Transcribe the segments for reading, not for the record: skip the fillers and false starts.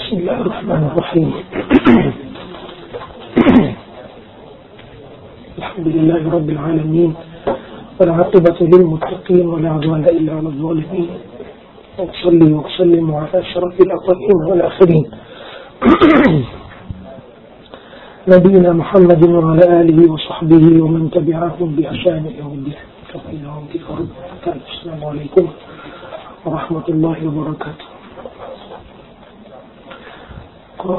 بسم الله الرحمن الرحيم الحمد لله رب العالمين والعاقبة للمتقين ولا عدوان إلا على الظالمين وأصلي وأسلم على أشرف الأولين والآخرين نبينا محمد وعلى آله وصحبه ومن تبعهم بإحسان إلى يوم الدين السلام عليكم ورحمة الله وبركاتهก็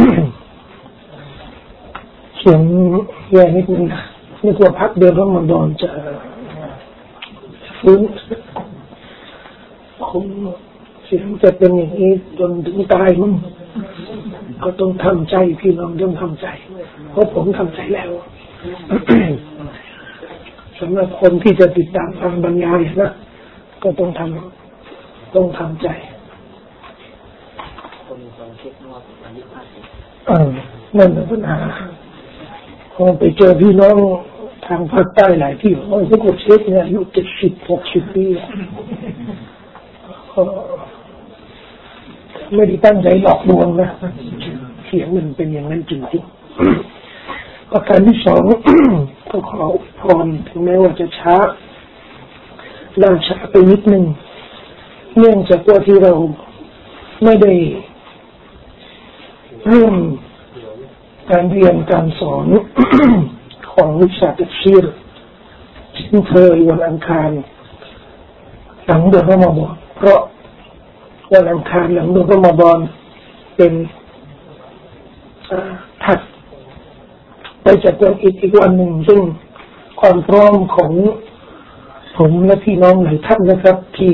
เสียงแย่นิดนึงนะนึกว่าพักเดือนรอมฎอนจะฟื้นคงเสียงจะเป็นอย่างนี้จนถึงตายมั้งก็ต้องทำใจพี่น้องต้องทำใจเพราะผมทำใจแล้ว สำหรับคนที่จะติดตามฟังบรรยายนะก็ต้องทำใจนั่นเป็นปัญหาพอไปเจอพี่น้องทางภาคใต้หลายที่เขาจะกดเช็คเนี่ยอายุ70-60 ปีไม่ได้ตั้งใจหลอกลวงนะเสียงมันเป็นอย่างนั้นจริงๆประการที่สอง ก็ขอพรถึงแม้ว่าจะช้าล่าช้าไปนิดนึงเนื่องจากว่าที่เราไม่ได้เริ่มการเรียนการสอน ของวิชาตัฟซีรซึ่งเคยวันอังคารหลังเดือนรอมฎอนเพราะวันอังคารหลังเดือนรอมฎอนเป็นถัดไปจากวันอีกวันหนึ่งซึ่งความพร้อมของผมและพี่น้องหลายท่านนะครับที่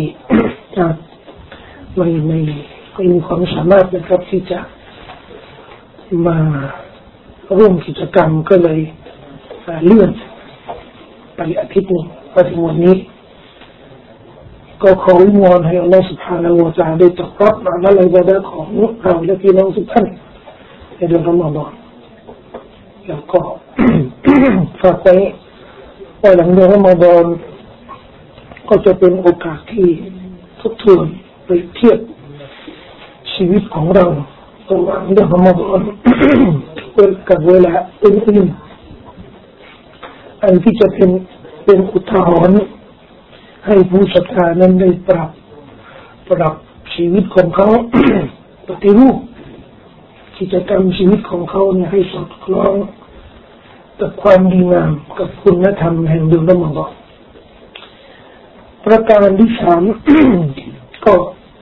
ไม่มีความสามารถนะครับที่จะมาร่วมกิจกรรมก็เลยเลื่อนไปอาทิตย์นึงมาถึงวันนี้ก็ขอวิงวอนให้อัลลอฮฺ سبحانه และ تعالى ได้ตอบรับมาและอิบาดะห์ของเราและพี่น้องทุกท่านในเดือนรอมฎอนแล้วก็ ฝากไว้ว่าหลังเดือนรอมฎอนก็จะเป็นโอกาสที่ทบทวนเปรียบเทียบชีวิตของเราระหว่างเดือนรอมฎอน กับเวลาอื่นๆอันที่จะเป็นอุทาหรณ์ให้ผู้ศรัทธานั้นได้ปรับชีวิตของเขา ปฏิรูปกิจกรรมชีวิตของเขาเนี่ยให้สอดคล้องกับความดีงามกับคุณธรรมแห่งเดือนรอมฎอนประการที่สาม ก็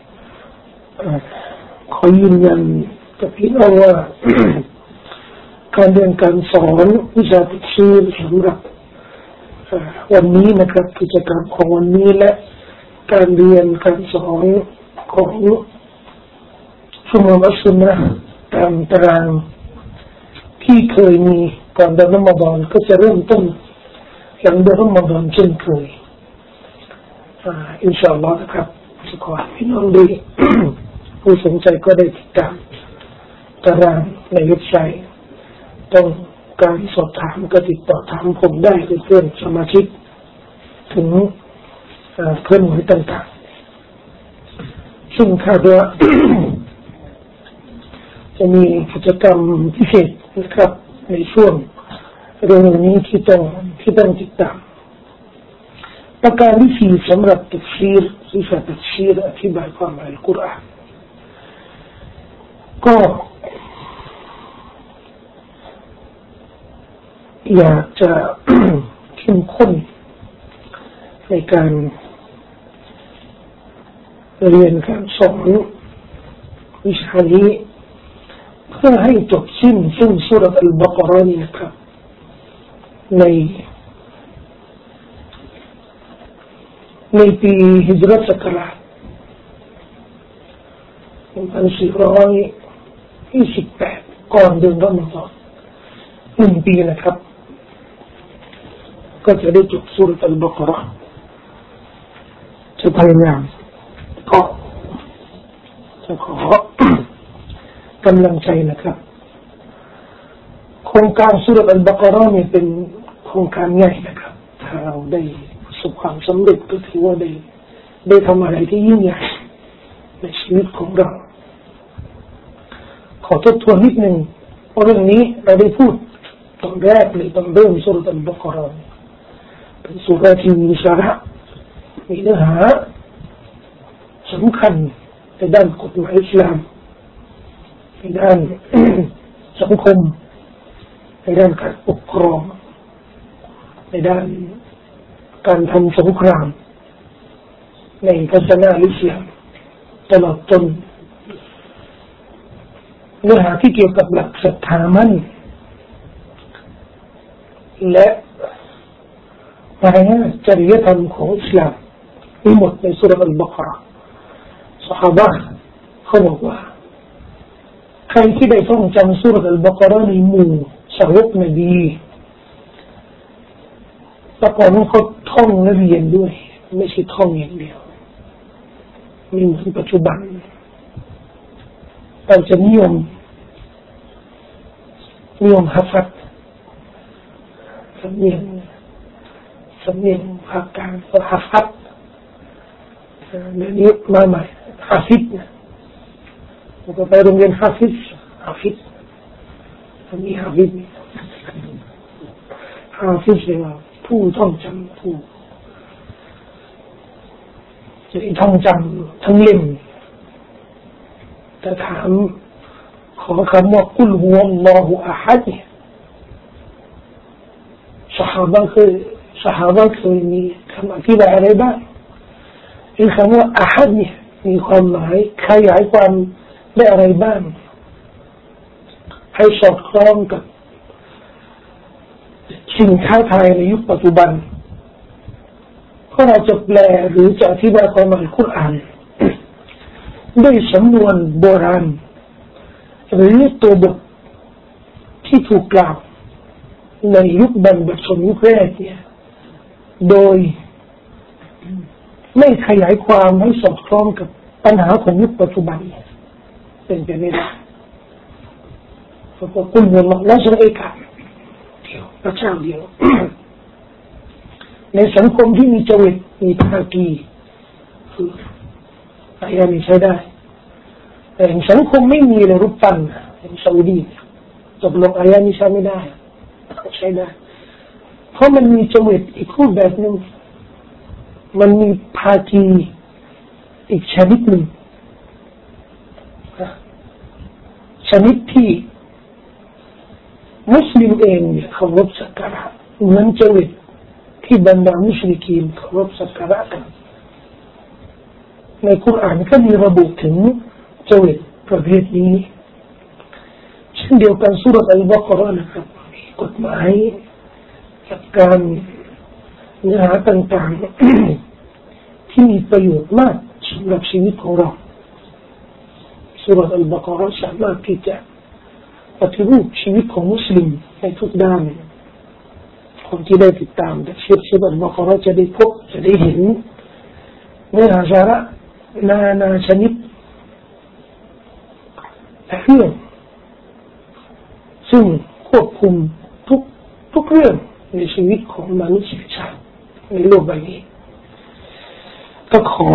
ขอยืนยันกับพี่น้องว่า การเรียนการสอนวิชาตัฟซีรสำหรับวันนี้นะครับกิจกรรมของวันนี้และการเรียนการสอนของชุมนุมอัสซุนนะห์ตามตารางที่เคยมีก่อนเดือนรอมฎอนก็จะเริ่มต้นหลังเดือนรอมฎอนเช่นเคยอินชาอัลลอฮ์นะครับขอให้พี่น้องดี ผู้สนใจก็ได้ติดตามตารางในเว็บไซต์ต้องการสอบถามก็ติดต่อถามผมได้เพื่อนสมาชิกถึงเคลื่อนไหวต่างๆซึ่งคาดว่า จะมีกิจกรรมพิเศษนะครับในช่วงเร็วนี้ที่ต้องติดตามประการที่สี่สำหรับตัฟซีรวิชาตัฟซีรอธิบายความหมายอัลกุรอานก็อยากจะเข้มข้นในการเรียนการสอนวิชานี้เพื่อให้จบสิ้นซึ่งซูเราะห์อัลบะเกาะเราะห์นี้นะครับในปีฮิจเราะห์ศักราช1428ก่อนเดือนรอมฎอน1 ปีนะครับก็จะได้จบซูเราะห์อัลบะเกาะเราะห์จะพยายามก็จะขอกำลังใจนะครับโครงการซูเราะห์อัลบะเกาะเราะห์นี่เป็นโครงการใหญ่นะครับถ้าเราได้ประสบความสำเร็จก็ถือว่าได้ทำอะไรที่ยิ่งใหญ่ในชีวิตของเราอทบทวนนิดนึงเรื่องนี้เราได้พูดตอนแรกเลยตอนเริ่มสุรอัลบะเกาะห์เป็นสุราที่มีสาระมีเนื้อหาสำคัญในด้านกฎหมายอิสลามในด้านสังคมในด้านการปกครองในด้านการทำสงครามในศาสนาอิสลามตลอดจนเนื้อหาที่เกี่ยวกับหลักศรัทธามั่นและมารยาทจริยธรรมของอิสลามมีหมดในสุรอัลบะเกาะห์ซอฮาบะห์เขาบอกว่าใครที่ได้ท่องจำสุรอัลบะเกาะห์ในหมู่สาวกนบีแต่ก่อนเขาท่องและเรียนด้วยไม่ใช่ท่องอย่างเดียวมีเหมือนปัจจุบันเราจะนิยมฮัฟซ์สำเนียงภาคกลางก็ฮัฟซ์เดี๋ยวนี้มาใหม่ฮาฟิซนะผมก็ไปโรงเรียนฮาฟิซอันนี้ฮาฟิซเลยว่าผู้ท่องจำผู้จะได้ท่องจำทั้งเล่มแต่ถามขอคำว่ากุลฮุวัลลอฮุอะฮัดเนี่ยซอฮาบะห์เคยมีคำอธิบายอะไรบ้างคำว่าอะฮัดเนี่ยมีความหมายขยายความได้อะไรบ้างให้สอดคล้องกับสิ่งท้าทายในยุคปัจจุบันเพราะเราจะแปลหรือจะอธิบายความหมายกุรอานด้วยสำนวนโบราณหรือตัวบทที่ถูกกล่าวในยุคบรรพชนยุคแรกเนี่ยโดยไม่ขยายความให้สอดคล้องกับปัญหาของยุคปัจจุบันเป็นไปไม่ได้เพราะว่ากุลวัลลอฮ์ละชะเอกะเดียวพระเจ้าเดียวในสังคมที่มีจวิตมีภาคีคืออายะนี้ใช้ได้แต่ในสังคมไม่มีเลยรูปปั้นอย่างซาอุดีตกลงอายะนี้ใช้ไม่ได้ใช้ได้เพราะมันมีจวิตอีกรูปแบบนึงมันมีภาคีอีกชนิดหนึ่งชนิดที่มุสลิมเองเนี่ยเคารพสักการะเหมือนจวิตที่บรรดามุชริกีนเคารพสักการะกันในคุรอานก็มีระบุถึงจวิตประเภทนี้เช่นเดียวกันสุรอัลบะเกาะห์นะครับมีกฎหมายหลักการเนื้อหาต่างๆที่มีประโยชน์มากสำหรับชีวิตของเราสุรอัลบะเกาะห์สามารถที่จะปฏิรูปชีวิตของมุสลิมในทุกด้านคนที่ได้ติดตามแต่สุรอัลบะเกาะห์จะได้พบจะได้เห็นเนื้อหาสาระนานาชนิดและเรื่องซึ่งควบคุมทุกเรื่องในชีวิตของมนุษยชาติในโลกใบนี้ก็ขอ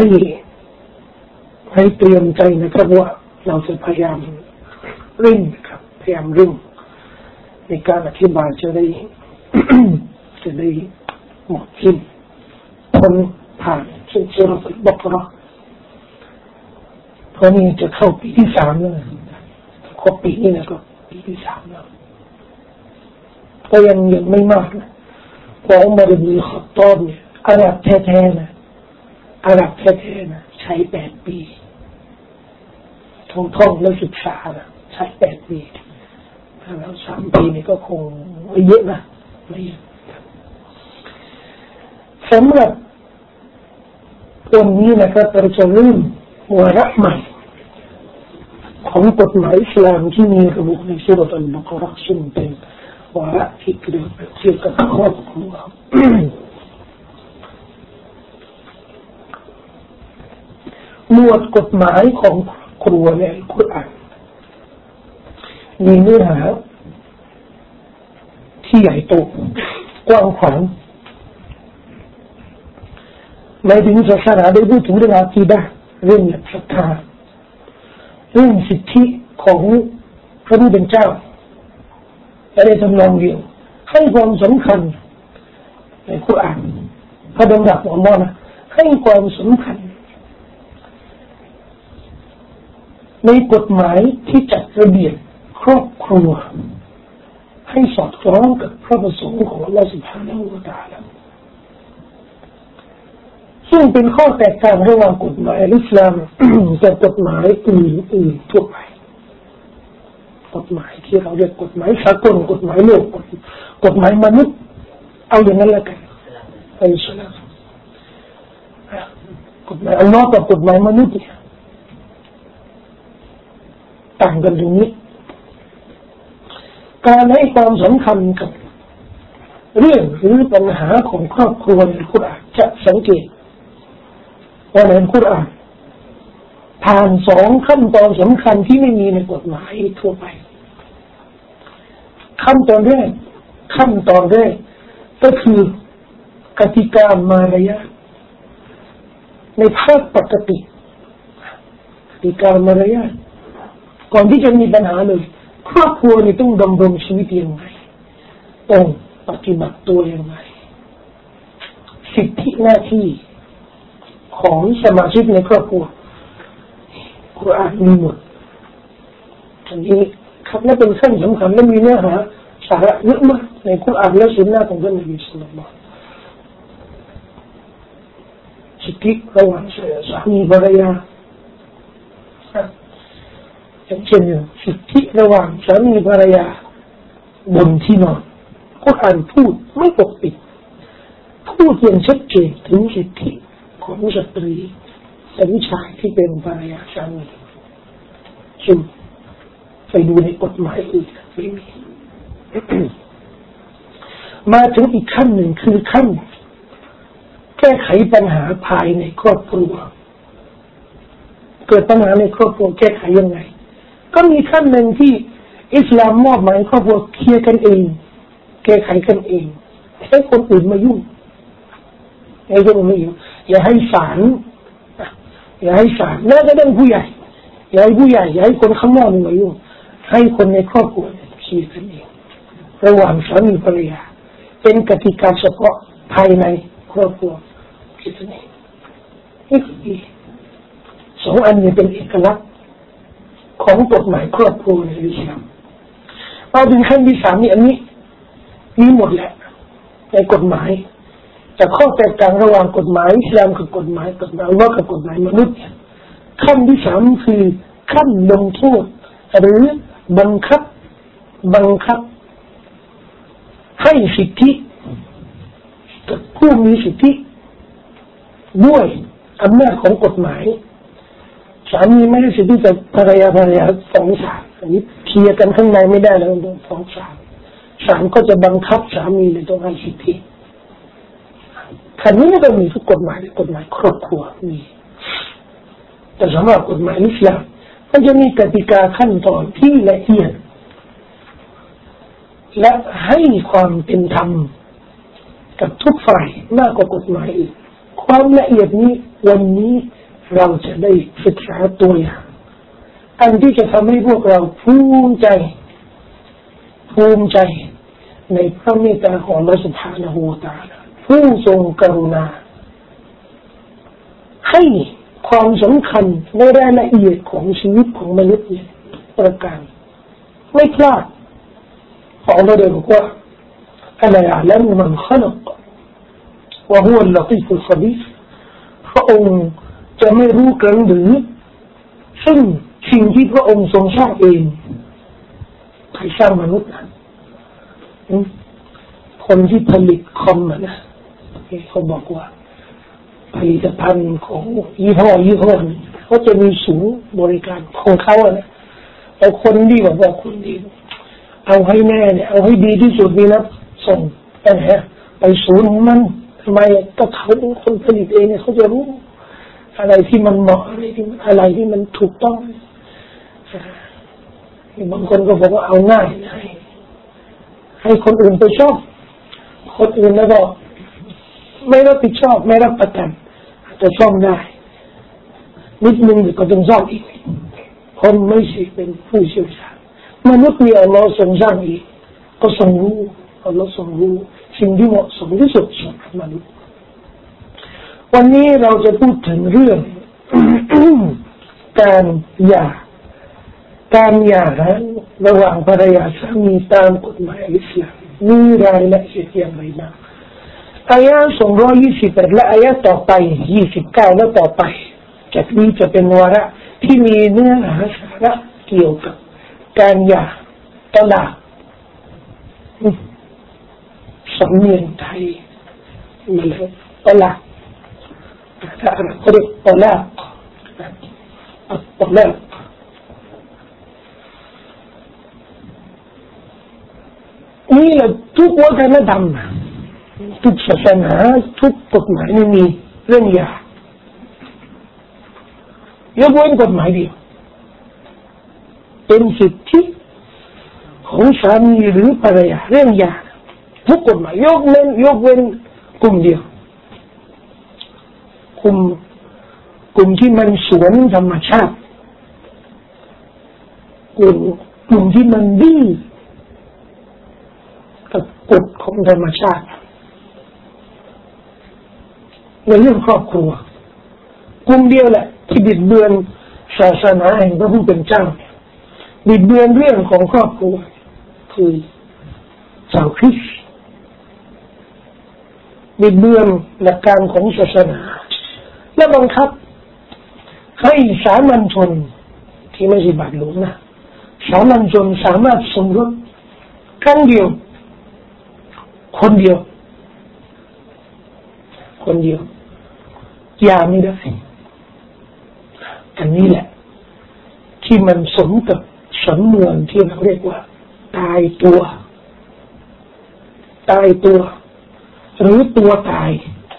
ให้เตรียมใจนะครับว่าเราจะพยายามเร่งนะครับพยายามเร่งในการอธิบายจะได้ หมดสิ้นพ้นผ่านสุรอัลบะเกาะห์เพราะนี่จะเข้าปีที่3แล้วครบปีนี้นะก็ปีที่3แล้วก็ยังไม่มากนะเพราะอุมัร อิบนุ ค็อฏฏอบเนี่ยอาหรับแท้ๆนะใช้8 ปีท่องและศึกษานะใช้8 ปีถ้าเรา3 ปีนี่ก็คงไม่เยอะนะไม่เยอะสำหรับวันนี้นะครับเราจะเริ่มวาระใหม่ของกฎหมายอิสลามที่มีระบุในสุรอัลบะเกาะห์ซึ่งเป็นวาระที่เกี่ยวกับครอบครัวหมวดกฎหมายของครัวในอัลกุรอานมีเนื้อหาที่ใหญ่โตกว้างขวางหมายถึงศาสนาได้พูดถึงเรื่องอากีดะห์เรื่องศรัทธาเรื่องสิทธิของพระผู้เป็นเจ้าและในทำนองเดียวให้ความสำคัญในกุรอานพระดำรัสของอัลเลาะห์นะให้ความสำคัญในกฎหมายที่จัดระเบียบครอบครัวให้สอดคล้องกับพระประสงค์ของอัลเลาะห์ سبحانه และ تعالى ซึ่งเป็นข้อแตกต่างระหว่างกฎหมายอิสลามกับกฎหมายอื่นๆทั่วไปกฎหมายที่เราเรียกกฎหมายสากลกฎหมายโลกกฎหมายมนุษย์เอาอย่างนั้นละกันอิสลามกฎหมายอัลเลาะห์กับกฎหมายมนุษย์เนี่ยต่างกันตรงนี้การให้ความสำคัญกับเรื่องหรือปัญหาของครอบครัวในกุรอานจะสังเกตว่าในกุรอานผ่าน2ขั้นตอนสำคัญที่ไม่มีในกฎหมายทั่วไปขั้นตอนแรกก็คือกติกามารยาทในภาคปกติกติกามารยาทก่อนที่จะมีปัญหาเลยครอบครัวนี่ต้องดำรงชีวิตยังไงต้องปฏิบัติตัวยังไงสิทธิหน้าที่ของสมาชิกในครอบครัวกุรอานมีหมดอันนี้ครับและเป็นขั้นสำคัญและมีเนื้อหาสาระเยอะมากในกุรอานและสุนนะของท่านนบีศ็อลลัลลอฮุอะลัยฮิวะซัลลัมสิทธิระหว่างสามีภรรยาอย่างเช่นสิทธิระหว่างสามีภรรยาบนที่นอนกุรอานพูดไม่ปกปิดพูดอย่างชัดเจนถึงสิทธิของสตรีและผู้ชายที่เป็นภรรยาสามีซึ่งไปดูในกฎหมายอื่นไม่มี มาถึงอีกขั้นหนึ่งคือขั้นแก้ไขปัญหาภายในครอบครัวเกิดปัญหาในครอบครัวแก้ไขยังไงก็มีขั้นหนึ่งที่อิสลามมอบหมายครอบครัวเคลียร์กันเองแก้ไขกันเองให้คนอื่นมายุ่งให้คนอื่นมายุ่งอย่าให้ศาลแม้กระทั่งผู้ใหญ่อย่าให้คนข้างนอกมายุ่งให้คนในครอบครัวเคลียร์กันเองระหว่างสามีภรรยาเป็นกติกาเฉพาะภายในครอบครัวคิดดูนี่คือ2อันนี้เป็นเอกลักษณ์ของกฎหมายครอบครัวในอิสลามเอาถึงขั้นที่3นี่อันนี้มีหมดแหละในกฎหมายแต่ข้อแตกต่างระหว่างกฎหมายอิสลามกับกฎหมายอัลเลาะห์กับกฎหมายมนุษย์ขั้นที่3คือขั้นลงโทษหรือบังคับให้สิทธิกับผู้มีสิทธิด้วยอำนาจของกฎหมายสามีไม่ได้สิทธิกับภรรยาฟ้องศาลอันนี้เคลียร์กันข้างในไม่ได้แล้วต้องฟ้องศาลก็จะบังคับสามีเลยต้องให้สิทธิขั้นนี้ไม่ต้องมีทุกกฎหมายกฎหมายครอบครัวมีแต่สำหรับกฎหมายอิสลามมันจะมีกติกาขั้นตอนที่ละเอียดและให้ความเป็นธรรมกับทุกฝ่ายมากกว่ากฎหมายอื่นความละเอียดนี้วันนี้เราจะได้ศึกษาตัวอย่างอันที่จะทำให้พวกเราภูมิใจในพระเมตตาของอัลเลาะห์ سبحانه และ تعالى ผู้ทรงกรุณาให้ความสำคัญในรายละเอียดของชีวิตของมนุษย์เนี่ยประการไม่พลาดของเราเดินบอกว่าألا يعلم من خلق وهو اللطيف الخبير พระองค์จะไม่รู้กันหรือซึ่งสิ่งที่พระองค์ทรงสร้างเองใครสร้างมนุษย์นะคนที่ผลิตคอมนะเขาบอกว่าผลิตภัณฑ์ของยี่ห้อเขาจะมีศูนย์บริการของเขานะแต่คนที่บอกว่าคนดีเอาให้แน่เนี่ยเอาให้ดีที่สุดนี่นะส่งไปไหนไปศูนย์ของมันทำไมก็เขาเป็นคนผลิตเองเนี่ยเขาจะรู้อะไรที่มันเหมาะอะไรที่มันถูกต้องบางคนก็บอกว่าเอาง่ายให้คนอื่นไปชอบคนอื่นแล้วก็ไม่รับผิดชอบไม่รับประกันจะซ่อมได้นิดนึงก็ต้องซ่อมอีกคนไม่ใช่เป็นผู้เชี่ยวชาญมนุษย์มีอัลลอฮ์ทรงสร้างอีกก็ทรงรู้อัลลอฮ์ทรงรู้สิ่งที่เหมาะสมที่สุดสำหรับมนุษย์วันนี้เราจะพูดถึงเรื่อง การหย่าระหว่างภรรยาสามีตามกฎหมายอิสลามมีรายละเอียดอย่างไรบ้างอายะห์228และอายะห์ต่อไป29และต่อไปจากนี้จะเป็นวาระที่มีเนื้อหาสาระเกี่ยวกับการหย่าตะลากสำเนียงไทยมาเลยตะลากถ้าเราเรียกตะลากตะลากนี่แหละทุกวัฒนธรรมทุกศาสนาทุกกฎหมายนี่มีเรื่องหย่ายกเว้นกฎหมายเดียวเป็นสิทธิของสามีหรือภรรยาเรื่องหย่าทุกกฎหมายยกเว้นกลุ่มเดียวกลุ่มที่มันสวนธรรมชาติกลุ่มที่มันดื้อกับกฎของธรรมชาติในเรื่องครอบครัวกลุ่มเดียวแหละที่บิดเบือนศาสนาแห่งพระผู้เป็นเจ้าบิดเบือนเรื่องของครอบครัวคือชาวคริสต์บิดเบือนหลักการของศาสนาและบังคับให้สามัญชนที่ไม่ใช่บาทหลวงนะสามัญชนสามารถสมรสครั้งเดียวคนเดียวหย่าไม่ได้อันนี้แหละที่มันสมกับสำนวนที่เราเรียกว่าตายตัวหรือตัวตาย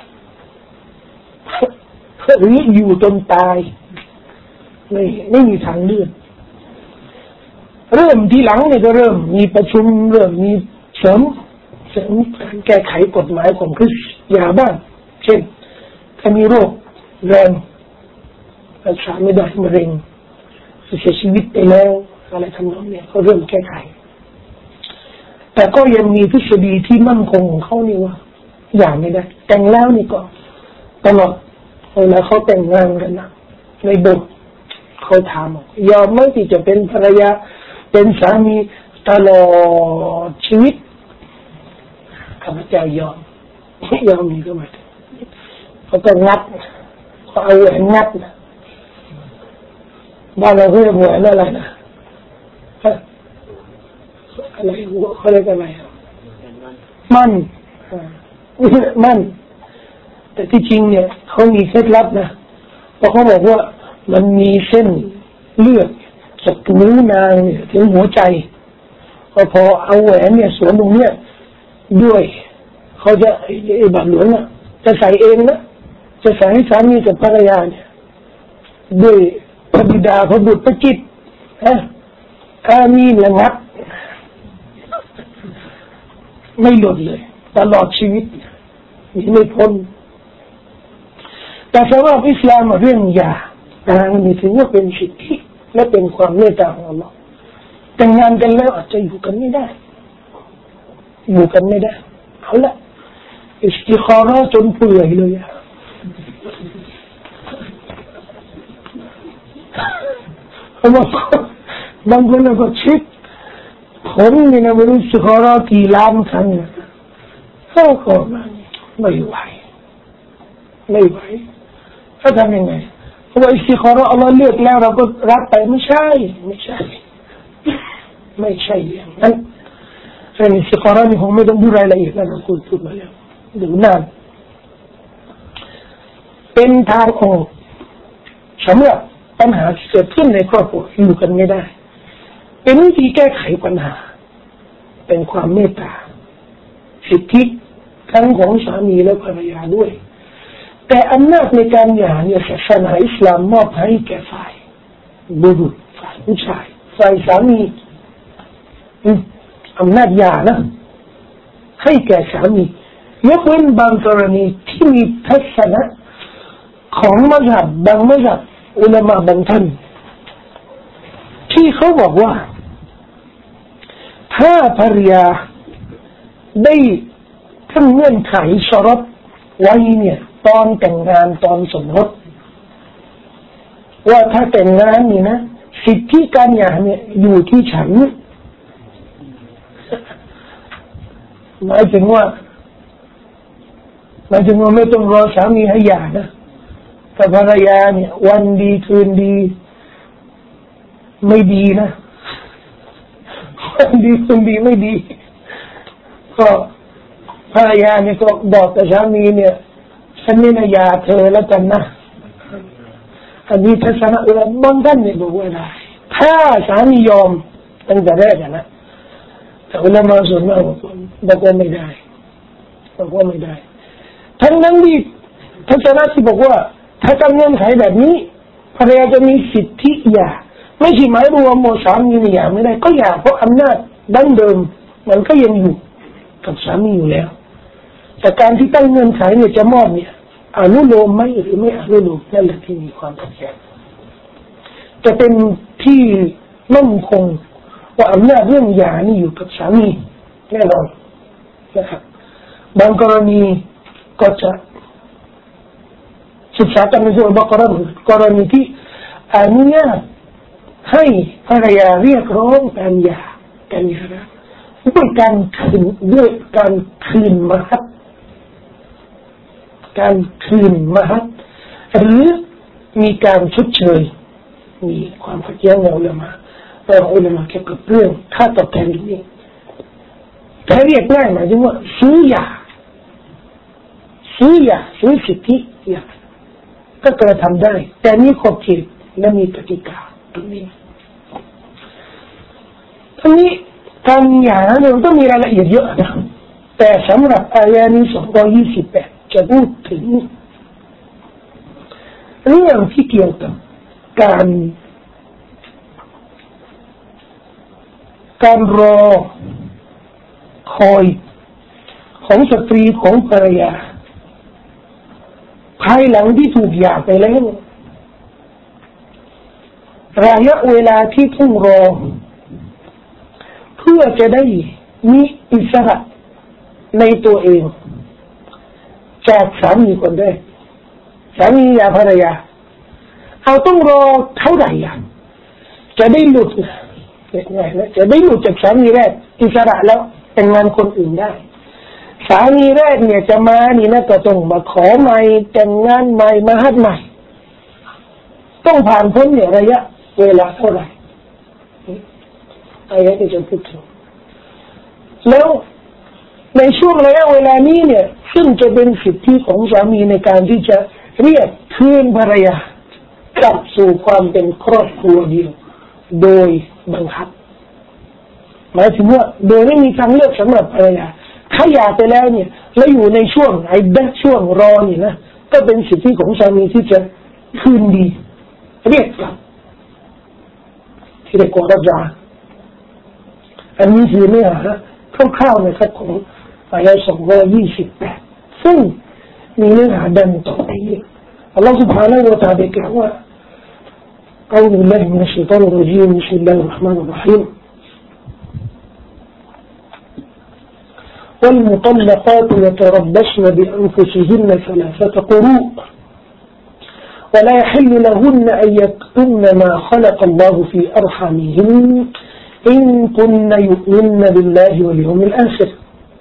หรืออยู่จนตายไม่มีทางเลือกเริ่มทีหลังเนี่ยก็เริ่มมีประชุมเริ่มมีเสริมการแก้ไขกฎหมายของคริสต์ยาบ้างเช่นถ้ามีโรคแรงรักษาไม่ได้มะเร็งเสียชีวิตไปแล้วอะไรทำนองนี้ก็เริ่มแก้ไขแต่ก็ยังมีทฤษฎีที่มั่นคงของเขานี่ว่าอย่างไม่ได้แต่งแล้วนี่ก็ตลอดเวลาเขาแต่งงานกันนะในโบสถ์เขาถามยอมไหมที่จะเป็นภรรยาเป็นสามีตลอดชีวิตข้าพเจ้ายอมนี่ก็ไม่เขาก็งัดเขาเอาแหวนงัดนะบ้านเราเรียกแหวนอะไรนะอะไรเขาเรียกอะไรมันแต่ที่จริงเนี่ยเขามีเคล็ดลับนะเพราะเขาบอกว่ามันมีเส้นเลือดจากนิ้วนางเนี่ยถึงหัวใจพอเอาแหวนเนี่ยสวมตรงเนี้ยด้วยเขาจะไอ้บาทหลวงอ่ะจะใส่เองนะจะใส่ให้สามีกับภรรยาเนี่ยด้วยพระบิดาพระบุตรพระจิตอามีนระงับไม่หลุดเลยตลอดชีวิตมีไม่พ้นแต่สำหรับอิสลามเรื่องหย่านี่ถือว่าเป็นสิทธิและเป็นความเมตตาของอัลลอฮ์แต่งงานกันแล้วอาจจะอยู่กันไม่ได้เอาละอิสติคาระจนเปื่อยเลยบางคนก็ชิดผมนี่นะไม่รู้อิสติคาระกี่ล้านครั้งก็ไม่ไหวถ้าทำยังไงเพราะว่าอิสติคาระอัลลอฮ์เลือกแล้วเราก็รับไปไม่ใช่อย่างนั้นอิสติคาระนี่คงไม่ต้องดูรายละเอียดแล้วนะคุณพูดมาแล้วเดี๋ยวนานเป็นทางออกสำหรับปัญหาที่เกิดขึ้นในครอบครัวอยู่กันไม่ได้เป็นวิธีแก้ไขปัญหาเป็นความเมตตาสิทธิทั้งของสามีและภรรยาด้วยแต่อำนาจในการหย่าเนี่ยศาสนาอิสลามมอบให้แก่ฝ่ายบุรุษฝ่ายผู้ชายฝ่ายสามีอำนาจหย่านะให้แก่สามียกเว้นบางกรณีที่มีทัศนะของมัซฮับบางมัซฮับอุลามะบางท่านที่เขาบอกว่าถ้าภรรยาได้ทั้งเงื่อนไขชรบไว้เนี่ยตอนแต่งงานตอนสมรสว่าถ้าแต่งงานนี่นะสิทธิการหย่าเนี่ยอยู่ที่ฉันหมายถึงว่าไม่ต้องรอสามีให้หย่านะแต่ภรรยาเนี่ยวันดีคืนดีไม่ดีนะวันดีคืนดีไม่ดีก็ภรรยาเนี่ยก็บอกกับสามีเนี่ยฉันไม่น่าหย่าเธอแล้วกันนะอันนี้ทัศนะบางท่านเนี่ยบอกว่าได้ถ้าสามียอมตั้งแต่แรกนะแต่อุลามะส่วนมากบอกว่าไม่ได้ทั้งนั้นที่ทัศนะที่บอกว่าถ้าตั้งเงื่อนไขแบบนี้ภรรยาจะมีสิทธิหย่าไม่ใช่หมายรวมว่าสามีหย่าไม่ได้ก็หย่าเพราะอำนาจดั้งเดิมมันก็ยังอยู่กับสามีอยู่แล้วแต่การที่ตั้งเงื่อนไขเนี่ยจะมอบเนี่ยอนุโลมไหมหรือไม่อนุโลมนั่นแหละที่มีความขัดแย้งจะเป็นที่มั่นคงว่าอำนาจเรื่องหย่านี่อยู่กับสามีแน่นอนนะครับบางกรณีก็จะศึกษากันในส่วนบางกรณีที่อนุญาตให้ภรรยาเรียกร้องการหย่าด้วยการคืนมหัตหรือมีการชดเชยมีความขัดแย้งในอุลามะเกี่ยวกับเรื่องค่าตอบแทนนี้แต่เรียกง่ายหมายถึงว่าซื้อหย่าซื้อสิทธิหย่าก็กระทำได้แต่มีขอบเขตและมีกติกาตรงนี้ทั้งนี้การหย่าเนี่ยมันต้องมีรายละเอียดเยอะนะแต่สำหรับอายะนี้228จะพูดถึงเรื่องที่เกี่ยวกับการรอคอยของสตรีของภรรยาภายหลังที่ถูกหย่าไปแล้วระยะเวลาที่ต้องรอเพื่อจะได้มีอิสระในตัวเองจากสามีคนแรกสามีหย่าภรรยาเอาต้องรอเท่าไหร่จะได้หลุดง่ายๆนะจะได้หลุดจากสามีแรกอิสระแล้วแต่งงานคนอื่นได้สามีแรกเนี่ยจะมานี่นะก็ต้องมาขอใหม่แต่งงานใหม่มาฮัดใหม่ต้องผ่านพ้นเนี่ยระยะเวลาเท่าไหร่อายะที่จะพูดถึงแล้วในช่วงระยะเวลานี้เนี่ยซึ่งจะเป็นสิทธิของสามีในการที่จะเรียกคืนภรรยากลับสู่ความเป็นครอบครัวเดียวโดยบังคับหมายถึงว่าโดยไม่มีทางเลือกสำหรับภรรยาถ้าหย่าไปแล้วเนี่ยแล้วอยู่ในช่วงช่วงรอนี่นะก็เป็นสิทธิของสามีที่จะคืนดีเรียกกลับที่เรียกว่ารับจาอันนี้คือเนื้อหาคร่าวๆนะครับของอายะ228ซึ่งมีเนื้อหาดังต่อไปนี้อัลลอฮฺ سبحانه และ تعالى กล่าวว่า أعوذ بالله من الشيطان الرجيم بسم الله الرحمن الرحيم والمطلقات يتربصن بأنفسهن 3 قروء ولا يحل لهن أن يكتمن ما خلق الله في أرحامهن إن كن يؤمن بالله واليوم الآخر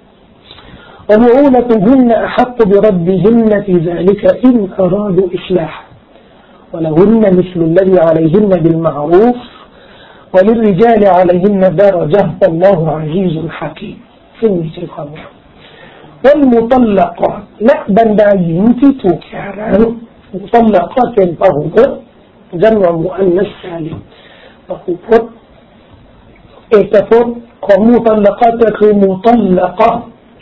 وبعولتهن أحق بردهن في ذلك إن أرادوا إصلاحا ولهن مثل الذي عليهن بالمعروف وللرجال عليهن درجة والله عزيز حكيمซึ่งมีชื่อความว่าوالمطلقات และบรรดาหญิงที่ถูกหย่าร้างมุตัลลักะเป็นพหูพจน์จัมมุอันนัสซาลิมพหูพจน์เอกพจน์ของมุตัลลักะก็คือมุตัลลักะ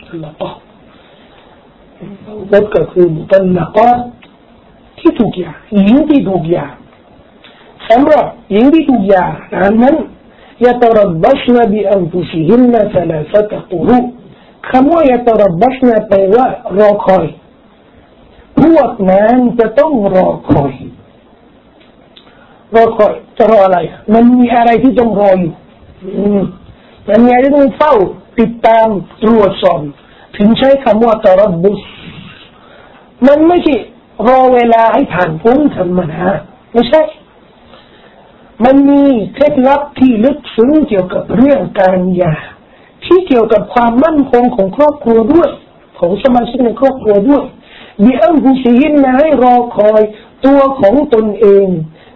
พจน์ก็คือมุตัลลักะที่ถูกหย่าหญิงที่ถูกหย่าสำหรับหญิงที่ถูกหย่านั้นيتربصن بأنفسهن 3 قروء คำว่า يتربصن แปลว่ารอคอยพวกนั้นจะต้องรอคอยรอคอยจะรออะไรมันมีอะไรที่ต้องรออยู่มันมีอะไรที่ต้องเฝ้าติดตามตรวจสอบถึงใช้คำว่าตะรับบุสมันไม่ใช่รอเวลาให้ผ่านพ้นธรรมดาไม่ใช่มันมีเคล็ดลับที่ลึกซึ้งเกี่ยวกับเรื่องการหย่าที่เกี่ยวกับความมั่นคงของครอบครัวด้วยของสมาชิกในครอบครัวด้วยมีอันกุศิหินนะให้รอคอยตัวของตนเอง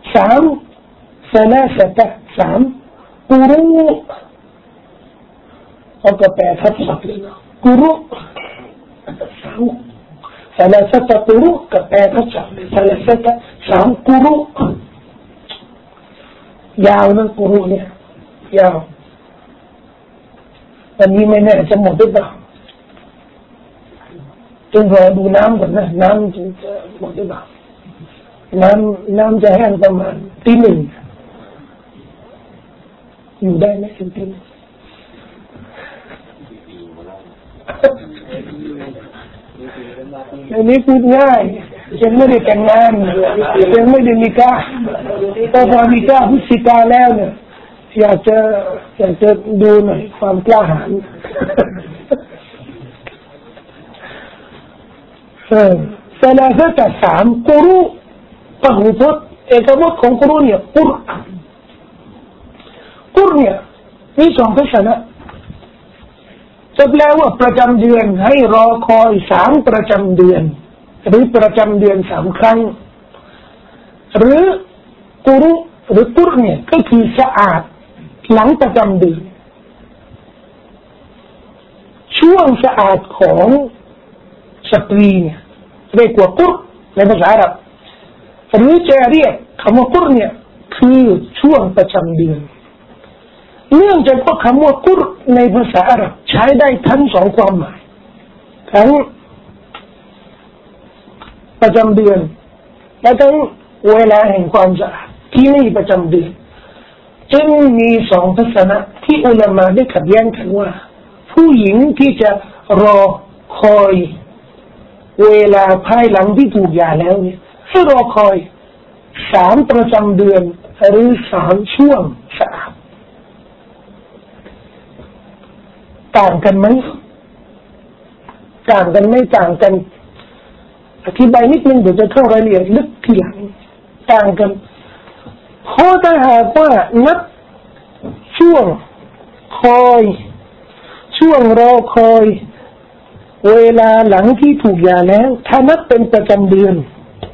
3กุรุเอากระแปลทับศัพท์เลยนะกุรุ3กุรุกระแปลทับศัพท์เลย3กุรุยาวนะกุรุเนี่ยยาววันนี้ไม่แน่จะหมดหรือเปล่าต้องรอดูน้ำก่อนนะน้ำจะหมดหรือเปล่าน้ำจะแห้งประมาณตีหนึ่งอยู่ได้ไหมถึงตีหนึ่งอันนี้พูดง่ายยังไม่ได้แต่งงานยังไม่ได้มีก้าแต่พอมีก้าพฤศจิกาแล้วเนี่ยอยากจะดูหน่อยความกล้าหาญ3กุรุพหูพจน์เอกพจน์ของกุรุเนี่ยกุรเนี่ยมี2พยัญชนะจะแปลว่าประจำเดือนให้รอคอย3ประจำเดือนหรือประจำเดือน3ครั้งหรือกุรุหรือกุรเนี่ยก็คือสะอาดหลังประจำเดือนช่วงสะอาดของสตรีเนี่ยเรียกว่ากุรในภาษาอาหรับหรือจะเรียกคำว่ากุรเนี่ยคือช่วงประจำเดือนเนื่องจากว่าคำว่ากุรในภาษาอาหรับใช้ได้ทั้ง2ความหมายทั้งประจำเดือนและทั้งเวลาแห่งความสะอาดที่ไม่ประจำเดือนจึงมี2ทัศนะที่อุลามะได้ขัดแย้งกันว่าผู้หญิงที่จะรอคอยเวลาภายหลังที่ถูกหย่าแล้วเนี่ยให้รอคอย3ประจำเดือนหรือ3ช่วงสะอาดต่างกันไหมต่างกันไม่ต่างกันอธิบายนิดนึงเดี๋ยวจะเข้ารายละเอียดลึกทีหลังต่างกันเพราะถ้าหากว่านับช่วงคอยช่วงรอคอยเวลาหลังที่ถูกหย่าแล้วถ้านับเป็นประจำเดือน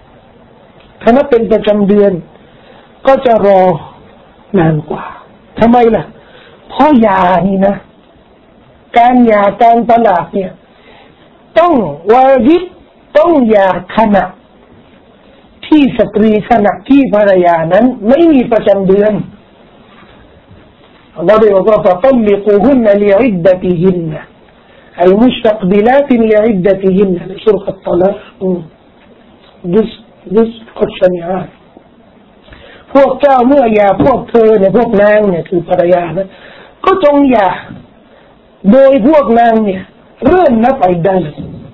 ก็จะรอนานกว่าทำไมล่ะเพราะหย่านี่นะการหย่าการตลาดเนี่ยต้องวาญิบต้องหย่าขณะที่สตรีขณะที่ภรรยานั้นไม่มีประจำเดือนอัลลอฮฺได้บอกว่าفَطَلِّقُوهُنَّ لِعِدَّتِهِنَّ أي مستقبلات لعدتهن سورة الطلاق جزء قد سمعان พวกเจ้าเมื่อหย่าพวกเธอเนี่ยพวกนางเนี่ยคือภรรยานะก็จงหย่าโดยพวกนางเนี่ยเริ่มนับอิดดะห์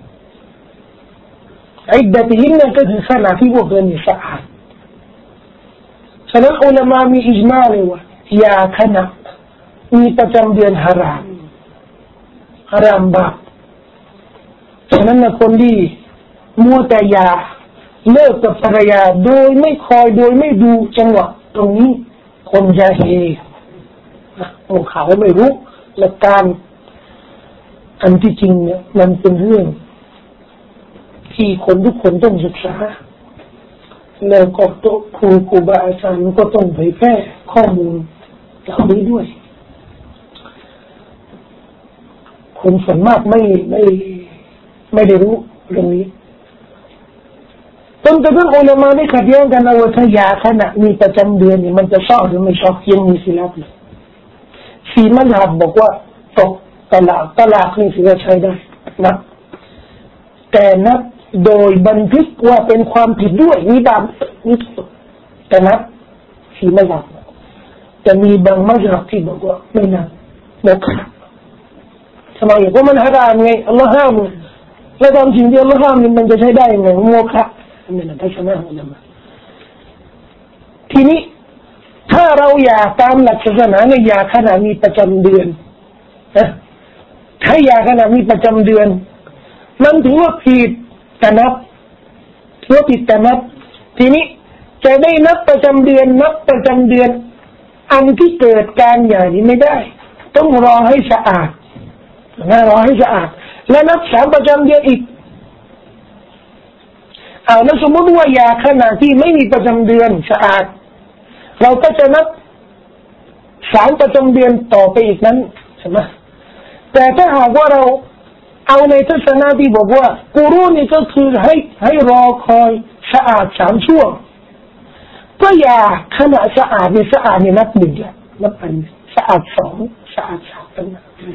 อิดดะห์ที่นั่นก็คือขณะที่พวกเธอเนี่ยสะอาดฉะนั้นอุลามะมีอิจมาเลยว่าหย่าขณะมีประจำเดือนฮารามบาปฉะนั้นนะคนที่มัวแต่หย่าเลิกกับภรรยาโดยไม่คอยโดยไม่ดูจังหวะตรงนี้คนจะเฮองเขาไม่รู้หลักการอันที่จริงเนี่ยมันเป็นเรื่องที่คนทุกคนต้องศึกษาแล้วก็ครูบาอาจารย์ก็ต้องเผยแพร่ข้อมูลเหล่านี้ด้วยคนส่วนมากไม่ได้รู้เรื่องนี้จนกระทั่งอุลามะได้ขัดแย้งกันว่าถ้าหย่าขณะมีประจำเดือนนี่มันจะชอบหรือไม่ชอบยังมีสิลับเลยสีมัธยมบอกว่าตกตลาดนี่สิจะใช้ได้นะแต่นับโดยบันทึกว่าเป็นความผิดด้วยมีบาปนี่แต่นับสีมัธยมจะมีบางมัธยมที่บอกว่าไม่นับโมฆะทำไมเพราะมันฮารามไงอัลลอฮ์ห้ามแล้วตามจริงที่อัลลอฮ์ห้ามนี่มันจะใช้ได้ไงโมฆะนี่นะทัศนะของเราทีนี้ถ้าเราอยากตามหลักศาสนาเนี่ยอยากขณะมีประจำเดือนนะถ้าอยากขณะมีประจำเดือนมันถือว่าผิดแต่นับถือว่าผิดแต่นับทีนี้จะได้นับประจำเดือนนับประจำเดือนอันที่เกิดการอย่างนี้ไม่ได้ต้องรอให้สะอาดนะรอให้สะอาดและนับ3ประจำเดือนอีกแล้วสมมติว่าอยากขณะที่ไม่มีประจำเดือนสะอาดเราก็จะนับ3ประจำเดือนต่อไปอีกนั้นใช่ไหมแต่ถ้าหากว่าเราเอาในทัศนะที่บอกว่ากูรูนี่ก็คือให้รอคอยสะอาด3ช่วงก็อย่าขณะสะอาดเนี่ยสะอาดเนี่ยนับ1ละนับอันสะอาด2สะอาด3เป็น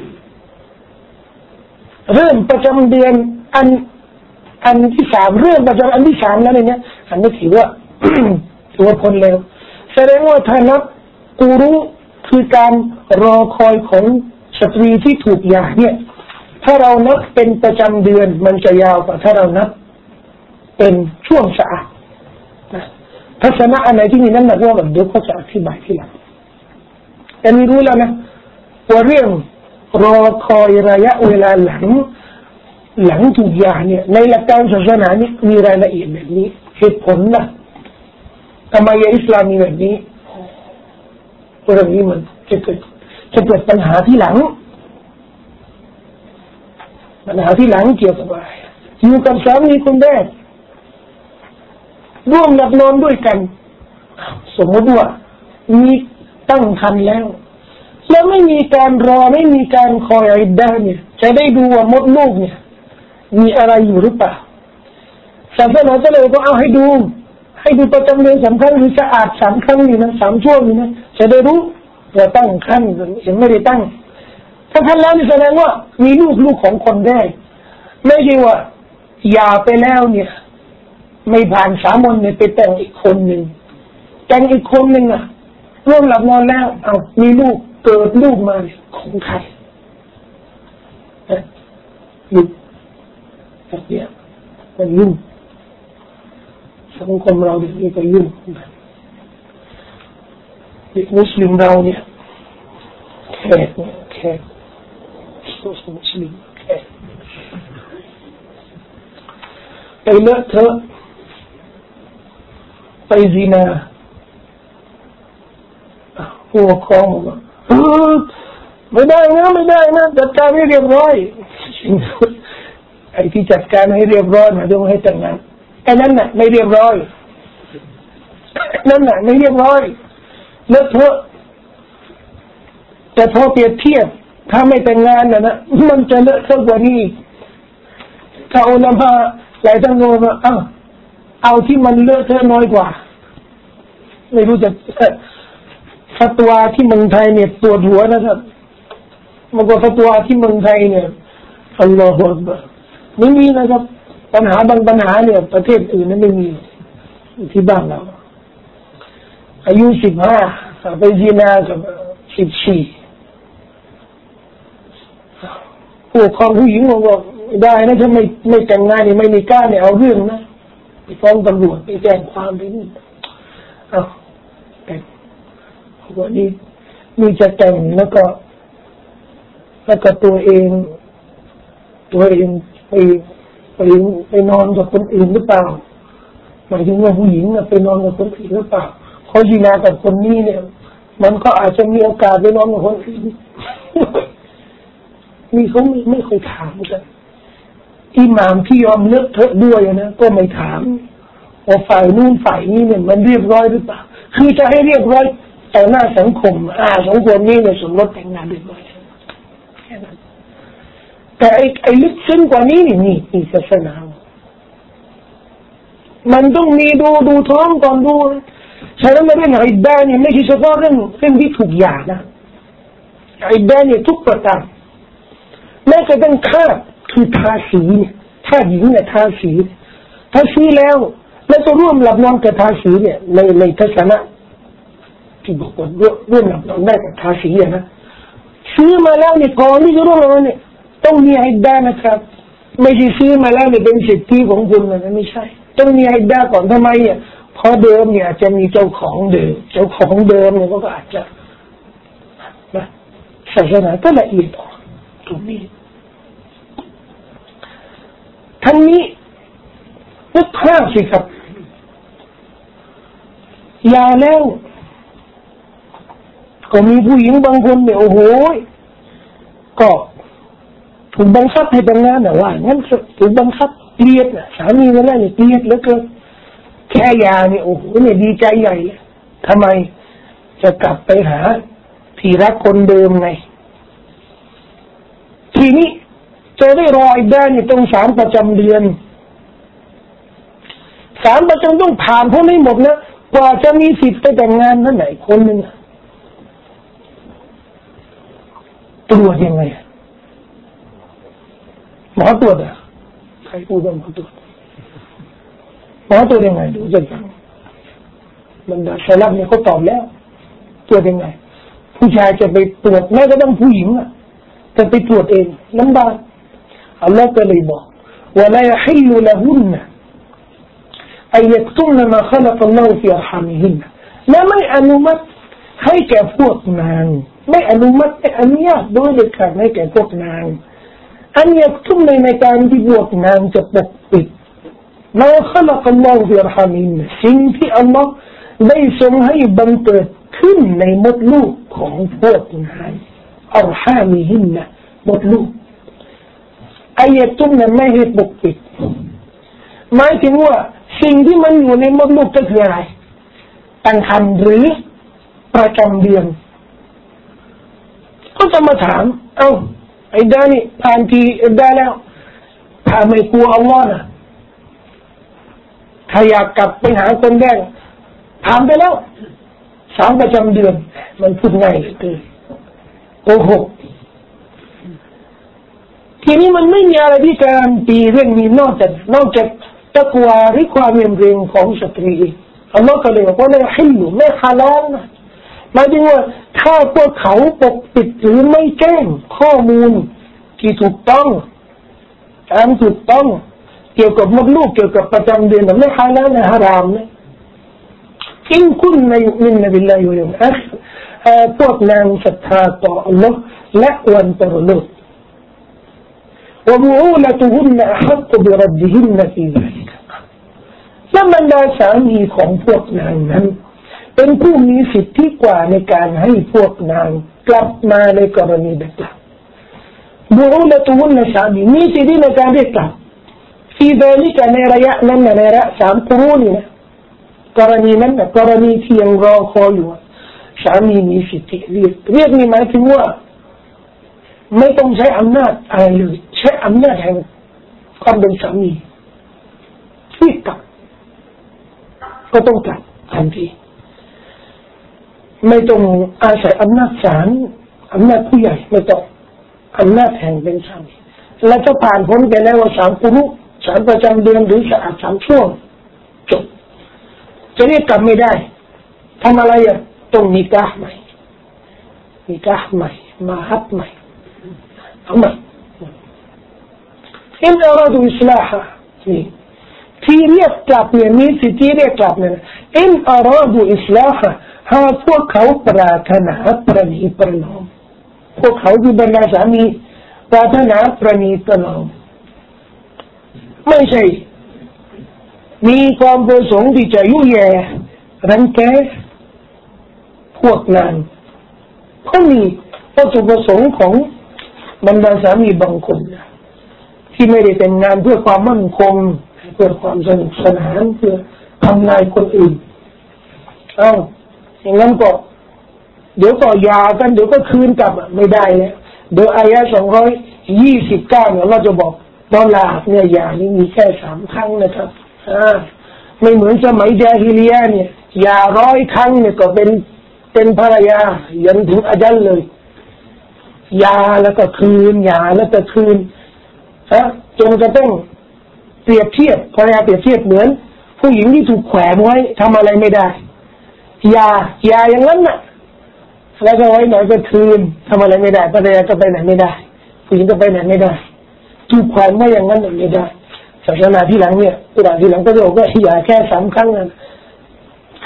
เริ่มประจำเดือนอันที่3เรื่องประจำอันที่3แล้วเนี่ยอันนี้ถือว่า ถือว่าพ้นแล้วแสดงว่าถ้านับกูรูคือการรอคอยของสตรีที่ถูกหย่าเนี่ยถ้าเรานับเป็นประจำเดือนมันจะยาวกว่าถ้าเรานับเป็นช่วงสะอาดนะทัศนะอันไหนที่มีน้ำหนักว่าแบบเดี๋ยวเขาจะอธิบายทีหลังแต่นี่รู้แล้วนะว่าเรื่องรอคอยระยะเวลาหลังถูกหย่าเนี่ยในหลักการศาสนานี่มีรายละเอียดแบบนี้เหตุผลนะทำไมอิสลามมีแบบนี้เรื่องนี้มันจะเกิดปัญหาที่หลังเกี่ยวกับอะไรอยู่กับสามีคนแรกร่วมหลับนอนด้วยกันสมมติว่ามีตั้งครรภ์แล้วไม่มีการรอไม่มีการคอยอิดดะห์เนี่ยจะได้ดูว่ามดลูกเนี่ยมีอะไรอยู่หรือเปล่าศาสนาจะเลยก็เอาให้ดูประจำเดือน3 ครั้งหรือสะอาด3 ครั้งนี่นะ3 ช่วงนี่นะจะได้รู้ว่าตั้งครรภ์หรือยังไม่ได้ตั้งถ้าท่านแล้วนี่แสดงว่ามีลูกของคนแรกไม่ใช่ว่าหย่าไปแล้วเนี่ยไม่ผ่าน3 วันเนี่ยไปแต่งอีกคนหนึ่งร่วมหลับนอนแล้วมีลูกเกิดลูกมาของใครลูกแบบนี้มันยุ่งสังคมเราเนี่ยก็ยุ่งเด็กมุสลิมเราเนี่ยแขกมุสลิมแขกไปเลอะเทอะไปซินาผู้ปกครองบอกไม่ได้นะจัดการให้เรียบร้อยไอ้ที่จัดการให้เรียบร้อยมาต้องให้แต่งงานไอ้นั่นน่ะไม่เรียบร้อยเลอะเทอะแต่พอเปรียบเทียบถ้าไม่แต่งงานนะมันจะเลอะเทอะกว่านี้ถ้าอุลามะหลายท่านบอกว่าเอาที่มันเลอะเทอะน้อยกว่าไม่รู้จะฟัตวาที่เมืองไทยเนี่ยปวดหัวนะครับมันก็ฟัตวาที่เมืองไทยเนี่ยอัลลอฮฺอักบัรไม่มีนะครับปัญหาบางปัญหาเนี่ยประเทศอื่นนั้นไม่มีที่บ้านเราอายุ15ไปซินากับ14ผู้ครองผู้หญิงบอกได้นะถ้าไม่แต่งงานนี่ไม่มีกล้าเนี่ยเอาเรื่องนะไปฟ้องตำรวจไปแจ้งความไปนี่แต่วันนี้จะแต่งแล้วก็ตัวเองไปนอนกับคนอื่นหรือเปล่าหมายถึงว่าผู้หญิงไปนอนกับคนอื่นหรือเปล่าเขาซินากับคนนี้เนี่ยมันก็อาจจะมีโอกาสไปนอนกับคนอื่นมีเขาไม่เคยถามกันอิหม่ามที่ยอมเลอะเทอะด้วยนะก็ไม่ถามว่าฝ่ายนู้นฝ่ายนี้เนี่ยมันเรียบร้อยหรือเปล่าคือจะให้เรียบร้อยแต่หน้าสังคมสังคมนี้เนี่ยสมรสแต่งงานเรียบร้อยแค่นั้นแต่ไอ้ลึกซึ้งกว่านี้นี่ศาสนามันต้องมีดูท้องก่อนดูฉะนั้นเรื่องอิดดะห์เนี่ยไม่ใช่เฉพาะเรื่องที่ถูกหย่านะอิดดะห์เนี่ยทุกประการแม้กระทั่งคาดคือทาสีเนี่ยถ้าหญิงเนี่ยทาสีแล้วจะร่วมหลับนอนกับทาสีเนี่ยในทัศนะที่บอกว่าร่วมหลับนอนได้กับทาสีนะซื้อมาแล้วเนี่ยก่อนที่จะร่วมหลับนอนเนี่ยต้องมีอิดดะห์นะครับไม่ใช่ซื้อมาแล้วเนี่ยเป็นสิทธิของคุณนะไม่ใช่ต้องมีอิดดะห์ก่อนทำไมเพราะเดิมเนี่ยจะมีเจ้าของเดิมเนี่ยก็อาจจะนะศาสนาก็ละเอียดอ่อนตรงนี้ทั้งนี้นึกภาพสิครับยาแล้วก็มีผู้หญิงบางคนเนี่ยโอ้โหก็ถูกบังคับให้แต่งงานแต่ว่างั้นถูกบังคับเกลียดนะสามีนั่นแหละเนี่ยเกลียดแล้วก็แค่ยาเนี่ยโอ้โหเนี่ยดีใจใหญ่เลยทำไมจะกลับไปหาที่รักคนเดิมไงทีนี้จะได้รออีกได้เนี่ยต้อง3ประจำเดือน3ประจำต้องผ่านพวกนี้หมดนะกว่าจะมีสิทธิ์ไปแต่งงานนั่นไหนคนหนึ่งตรวจยังไงหมอตรวจอ่ะใครพูดว่าหมอตรวจยังไงดูจะฟังมันได้สลับเนี่ยเขาตอบแล้วตรวจยังไงผู้ชายจะไปตรวจแม้ก็ต้องผู้หญิงอ่ะจะไปตรวจเองลำบากอัลลอฮ์ก็เลยบอกว่าla yahillu lahunna an yaktumna ma khalaqa Allahu fi arhamihinna และไม่อนุมัติให้แก่พวกนางไม่อนุมัติไม่อนุญาตโดยเด็ดขาดให้แก่พวกนางอันยักทุ่มในการที่พวกนางจะปกปิดมาขลักอัลลอฮฺฟิรฮามินสิ่งที่อัลลอฮฺได้ทรงให้บังเกิดขึ้นในมดลูกของพวกนางอัลฮามิฮินนะมดลูกอายะตุนนั้นไม่ให้ปกปิดหมายถึงว่าสิ่งที่มันอยู่ในมดลูกก็คืออะไรตั้งครรภ์หรือประจำเดือนก็จะมาถามเอ้าไอ้ด้านี่ผ่านทีได้แล้วถ้าไม่กลัวอัลลอฮ์นะถ้าอยากกลับไปหาคนแรกถามไปแล้ว3ประจำเดือนมันพูดง่ายเลยคือโกหกทีนี้มันไม่มีอะไรที่การตีเรื่องนี้นอกจากตะกวาหรือความเรียงของสตรีอัลลอฮ์ก็เลยบอกว่าไม่ให้หรือไม่ฮาลาลนะหมายถึงว่าถ้าพวกเขาปกปิดหรือไม่แจ้งข้อมูลที่ถูกต้องตามถูกต้องเกี่ยวกับมดลูกเกี่ยวกับประจำเดือนไม่ฮาลาลนะฮารามนะอินคุณในมินนบิลลาฮิวะยัมอัคพวกนางศรัทธาต่ออัลลอฮ์และวันปรโลกوبعولتهن أحق بردهن في ذلك และบรรดาสามีของพวกนางนั้นเป็นผู้มีสิทธิกว่าในการให้พวกนางกลับมาในกรณีแบบนั้นบุรุษทุนสามีมีสิทธิในการเรียกกลับที่เดลิกในระยะนั้นในระยะ3 กุรูนี่นะกรณีนั้นกรณีที่ยังรอคอยอยู่สามีมีสิทธิเรียกนี่หมายถึงว่าไม่ต้องใช้อำนาจอะไรเลยใช้อำนาจแห่งความเป็นสามีที่กลับก็ต้องกลับทันทีไม่ต้องอาศัยอำนาจศาลอำนาจผู้ใหญ่ไม่ต้องอำนาจแห่งเป็นสามีและจะผ่านพ้นไปแล้วว่า3 กุรุ3ประจำเดือนหรือ3 ช่วงจบจะเรียกกลับไม่ได้ทำอะไรอ่ะต้องนิกะห์ใหม่นิกะห์ใหม่มาฮับใหม่เอาใหม่อินอาราดูอิสลาฮะนี่ที่เรียกกลับเนี่ยมีสิทธิเรียกกลับเนี่ยอินอาราดูอิสลาฮะหากพวกเขาปรารถนาประนีประนอมพวกเขาที่บรรดาสามีปรารถนาประนีประนอมไม่ใช่มีความประสงค์ที่จะยุ่ยแย่รังแกพวกนางก็มีวัตถุประสงค์ของบรรดาสามีบางคนที่ไม่ได้เป็นงานเพื่อความมั่นคงเพื่อความสนุกสนานเพื่อทำลายคนอื่นอย่างนั้นก็เดี๋ยวก็หย่ากันเดี๋ยวก็คืนกลับไม่ได้แล้วเดี๋ยวอายะ229เนี่ยเราจะบอกตอนลาเนี่ยหย่านี่มีแค่3 ครั้งนะครับไม่เหมือนสมัยญาฮิลิยะห์เนี่ยหย่า100 ครั้งเนี่ยก็เป็นภรรยายันถึงอาญัลเลยหย่าแล้วก็คืนหย่าแล้วก็คืนจนกระทั่งเปรียบเทียบภรรยาเปรียบเทียบเหมือนผู้หญิงที่ถูกแขวนไว้ทำอะไรไม่ได้หย่าอย่างนั้นน่ะแล้วก็ไว้ไหนก็คืนทำอะไรไม่ได้ภรรยาก็ไปไหนไม่ได้ผู้หญิงก็ไปไหนไม่ได้ถูกแขวนไว้อย่างนั้นไม่ได้ศาสนาที่หลังเนี่ยกุรอานที่หลังก็บอกว่าหย่าแค่3 ครั้งนั้น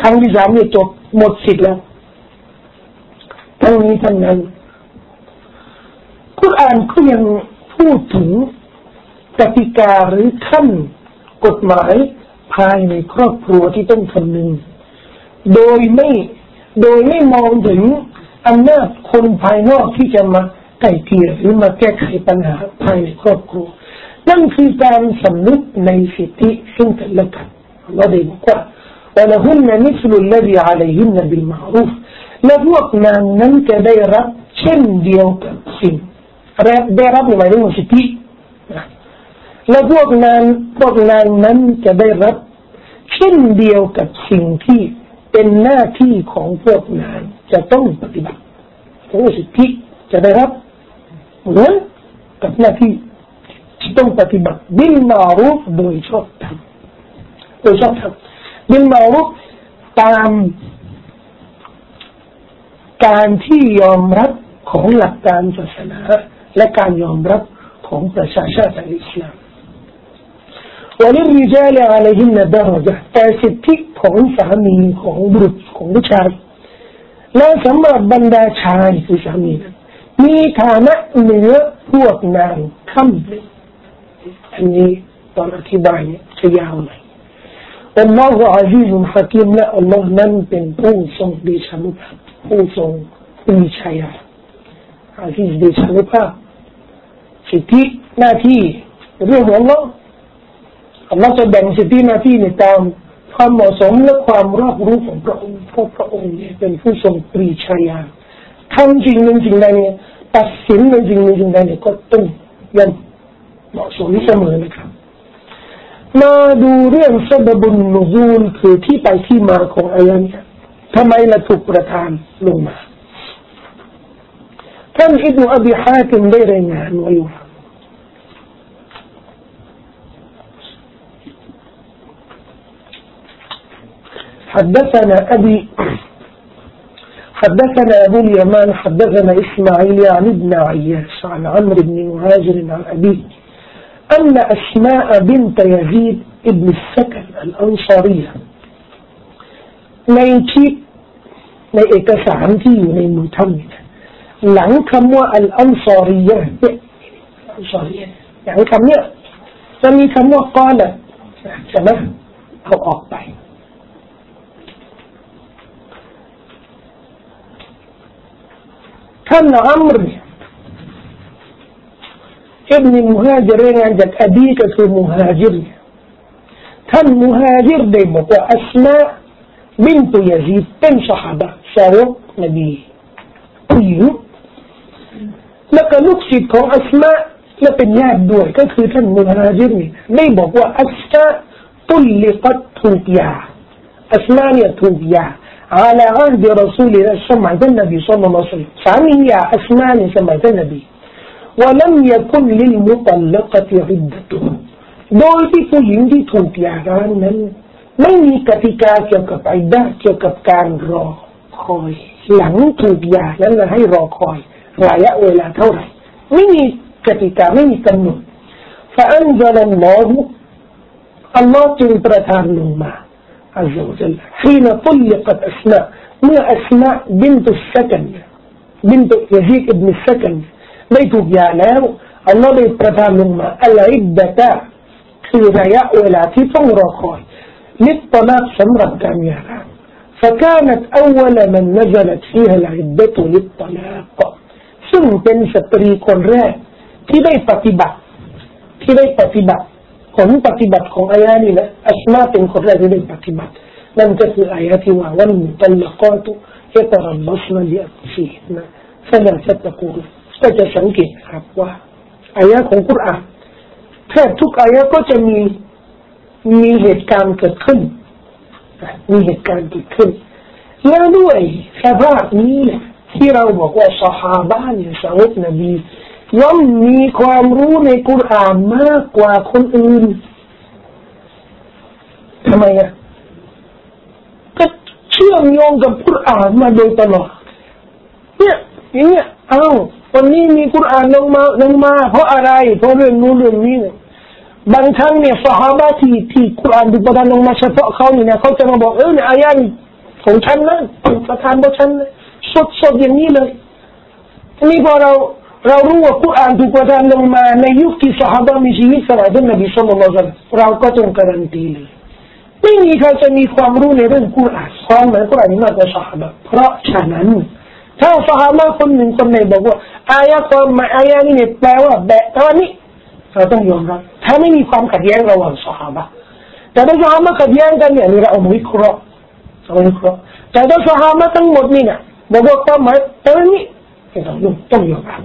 ครั้งที่3เนี่ยจบหมดสิทธิ์แล้วทั้งนี้ทั้งนั้นกุรอานก็ยังพูดถึงกติกาหรือขั้นกฎหมายภายในครอบครัวที่ต้องคำนึงโดยไม่มองถึงอำนาจคนภายนอกที่จะมาไกล่เกลี่ยหรือมาแก้ไขปัญหาภายในครอบครัวนั่นคือการสำนึกในสิทธิซึ่งกันและกันเราได้บอกว่าوَلَهُنَّ مِثْلُ الَّذِي عَلَيْهِنَّ بِالْمَعْرُوفِ และพวกนางนั้นจะได้รับเช่นเดียวกับสิ่งได้รับหมายถึงสิทธิและพวกนางนั้นจะได้รับเช่นเดียวกับสิ่งที่เป็นหน้าที่ของพวกนางจะต้องปฏิบัติทั้งสิทธิจะได้รับเหมือนกับหน้าที่ที่ต้องปฏิบัติบิลมารูฟโดยชอบธรรมบิลมารูฟตามการที่ยอมรับของหลักการศาสนาและการยอมรับของประชาชาติอิสลามوللرجال عليهن درجة แต่สิทธิของสามีของบุรุษของผู้ชายและสำหรับบรรดาชายคือสามีมีฐานะเหนือพวกนางขั้นหนึ่งอันนี้ตอนอธิบายเนี่ยจะยาวหน่อยอัลลอฮฺอาซีซุนฮะกีมและอัลลอฮฺนั้นเป็นผู้ทรงเดชานุภาพผู้ทรงมีชัยอาซีซเดชานุภาพสิทธิหน้าที่เรื่องของอัลลอฮฺจะแบ่งสิทธิหน้าที่ในตามความเหมาะสมและความรอบรู้ของพระองค์เพราะพระองค์เนี่ยเป็นผู้ทรงปรีชาญาณทำจริงหนึ่งสิ่งใดเนี่ยตัดสินในสิ่งหนึ่งสิ่งใดเนี่ยก็ต้องยันเหมาะสมเสมอนะครับมาดูเรื่องซะบะบุนนุซูลคือที่ไปที่มาของอายะนี้ทำไมละถูกประทานลงมาท่านอิบนุอบีฮาติมได้รายงานไว้ว่าحدثنا أبو اليمان حدثنا إسماعيل عن ابن عياش عن عمرو بن مهاجر عن أبيه أن أسماء بنت يزيد ابن السكن الأنصارية ในเอกสารที่อยู่ในมือท่านหลังคำว่าอัลอันซอรียะเนี่ยอันซอรียะหลังคำเนี่ยจะมีคำว่ากอละใช่ไหมเอาออกไปท่านอัมรอิบนุมุฮาจิรรายงานจากอดีก็คือมุฮาจิรท่านมุฮาจิรได้บอกว่าอัสมาบินตุยะซีดเป็นซอฮาบะสาวกนบีผู้หญิงแล้วก็ลูกศิษย์ของอัสมาและเป็นญาติด้วยก็คือท่านมุฮาจิรนี่ได้บอกว่าอัสมาตุลิกัตถูกยาอัสมาเนี่ยถูกยาعلى عهد رسول الله سمعت النبي صلى الله عليه وسلم سامية أسمان سمعت النبي ولم يكن للمطلقة عدته โดยที่ผู้หญิงที่ถูกหย่าร้างนั้นไม่มีกติกาเกี่ยวกับอิดดะห์เกี่ยวกับการรอคอยหลังถูกหย่านั้นให้รอคอยระยะเวลาเท่าไหร่ไม่มีกติกาไม่มีกำหนด فأنزل الله อัลลอฮ์จึงประทานลงมาعز وجل حين طلقت أسماء ما أسماء بنت السكن بنت يزيد ابن السكن بيتك يا لاه الله بيترفع لما العدة في رياء ولاتي فنرخوي للطلاق سمرت كاميرا فكانت أول من نزلت فيها العدة للطلاق ثم تنسطري كون رأيที่ได้ปฏิบัติผลปฏิบัติของอายะนี้นะอัสมาเป็นคนแรกที่ได้ปฏิบัตินั่นก็คืออายะที่ว่าวันมุตัลลักาตุยะตรับบสนะลิอัฟซีนะซะลาซะตะกูลก็จะสังเกตครับว่าอายะของกุรอานแทบทุกอายะก็จะมีเหตุการณ์เกิดขึ้นแล้วด้วยสภาพนี้ที่เราบอกว่าซอฮาบะห์เนี่ยสาวกนบีย่อมมีความรู้ในกุรอานมากกว่าคนอื่นทำไมก็เชื่อมโยงกับกุรอานมาโดยตลอดเนี่ยอย่างเงี้ยวันนี้มีกุรอานลงมาเพราะอะไรเพราะเรื่องนู้นเรื่องนี้เนี่ยบางครั้งเนี่ยซอฮาบะห์ที่กุรอานถูกประทานลงมาเฉพาะเขาเนี่ยเขาจะมาบอกเนี่ยอายะห์ของฉันนะประทานของฉันนะสดอย่างนี้เลยทีนี้พอเรารู้ว่ากุรอานถูกประทานลงมาในยุคที่ซอฮาบะห์มีชีวิตสมัยท่านนบีศ็อลลัลลอฮุอะลัยฮิวะซัลลัมเราก็ต้องการันตีเลยไม่มีใครจะมีความรู้ในเรื่องกุรอานซ้อนเหมือนกุรอานมากกว่าซอฮาบะห์เพราะฉะนั้นถ้าซอฮาบะห์คนหนึ่งคนใดบอกว่าอายะห์ความหมายอายะห์นี้แปลว่าแบบนี้เราต้องยอมรับถ้าไม่มีความขัดแย้งระหว่างซอฮาบะห์แต่ถ้าซอฮาบะห์ขัดแย้งกันเนี่ยเราเอามาวิเคราะห์แต่ถ้าซอฮาบะห์ทั้งหมดนี่เนี่ยบอกว่าความหมายนี้ต้องยอมรับ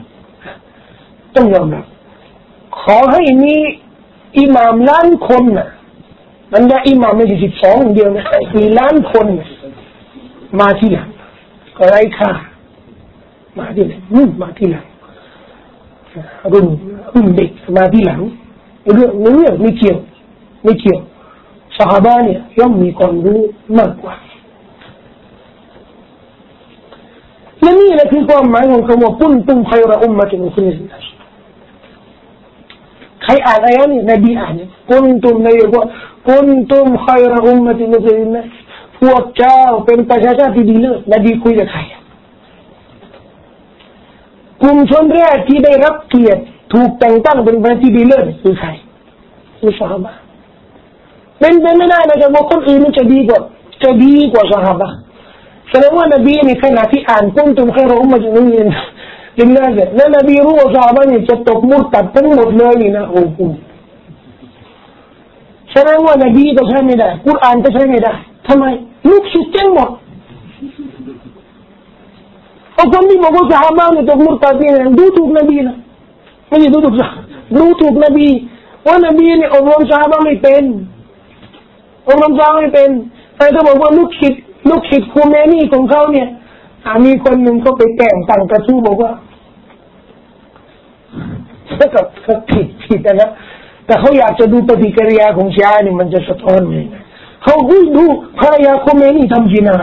ขอให้มีอิหม่ามล้านคนน่ะมันได้อิหม่ามไม่ใช่12เดียวนะมีล้านคนมาที่หลังก็ไร้ค่ามาที่หลังมาที่หลังรุ่นเด็กมาที่หลังเรื่องไม่เกี่ยวซอฮาบะห์เนี่ยย่อมมีความรู้มากกว่าและนี่แหละคือความหมายของคำว่ากุนตุมค็อยรอุมมะตินอุคริจนัสใครอ่านอายะนี้นบีอ่านเนี่ยกุนตุมนบีบอกกุนตุมค็อยรอุมมะตินอุคริจนัสพวกเจ้าเป็นประชาชาติที่ดีเลิศนบีคุยกับใครกลุ่มชนแรกที่ได้รับเกียรติถูกแต่งตั้งเป็นประชาชาติที่ดีเลิศคือใครคือซอฮาบะห์เป็นไปไม่ได้นะจะบอกคนอื่นมันจะดีกว่าซอฮาบะห์แสดงว่านบีในขณะที่อ่านกุนตุมค็อยรอุมมะตินอุคริจนัสลิลลาฮิและนบีรู้ว่าซอฮาบะห์เนี่ยจะตกมุรตัดทั้งหมดเลยนะโอ้โหแสดงว่านบีก็ใช้ไม่ได้กุรอานก็ใช้ไม่ได้ทำไมลูกศิษย์เจ๊งหมดเอาคนที่บอกว่าซอฮาบะห์เนี่ยตกมุรตัดเนี่ยดูถูกนบีนะไม่ใช่ดูถูกนบีว่านบีเนี่ยอบรมซอฮาบะห์ไม่เป็นแต่ถ้าบอกว่าลูกศิษย์คูเมนีของเขาเนี่ยมีคนหนึ่งเขาไปแต่งตั้งกระทู้บอกว่าเขาผิดนะแต่เขาอยากจะดูปฏิกิริยาของชีอะห์นี่มันจะสะท้อนไงเขาดูภรรยาคูเมนีทำซินา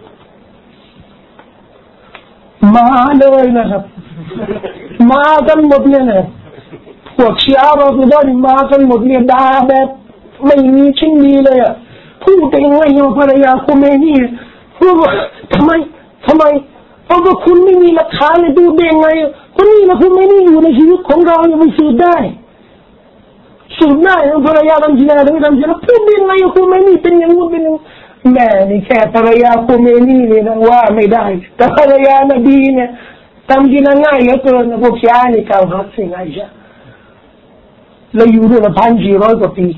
มาเลยนะครับมากันหมดเนี่ยนะพวกชีอะห์เราคือว่ามากันหมดเนี่ยด่าแบบไม่มีชิ้นดีเลยอ่ะพูดยังไงว่าภรรยาคูเมนีพูดว่าทำไมเพราะว่าคุณไม่มีหลักฐานเลยดูได้ยังไงคนนี้นะคุณไม่ได้อยู่ในชีวิตของเรายังไม่สืบได้ภรรยาทำซินาหรือไม่ทำซินาพูดได้ยังไงคุณไม่นี่เป็นอย่างนู้นเป็นอย่างแม่นี่แค่ภรรยาคุณไม่นี่เลยนะว่าไม่ได้แต่ภรรยานบีเนี่ยทำซินาง่ายเหลือเกินนะพวกชายนี่กล่าวหาสิ่งไอ้จ้ะแล้วอยู่ด้วยมา1,400 กว่าปี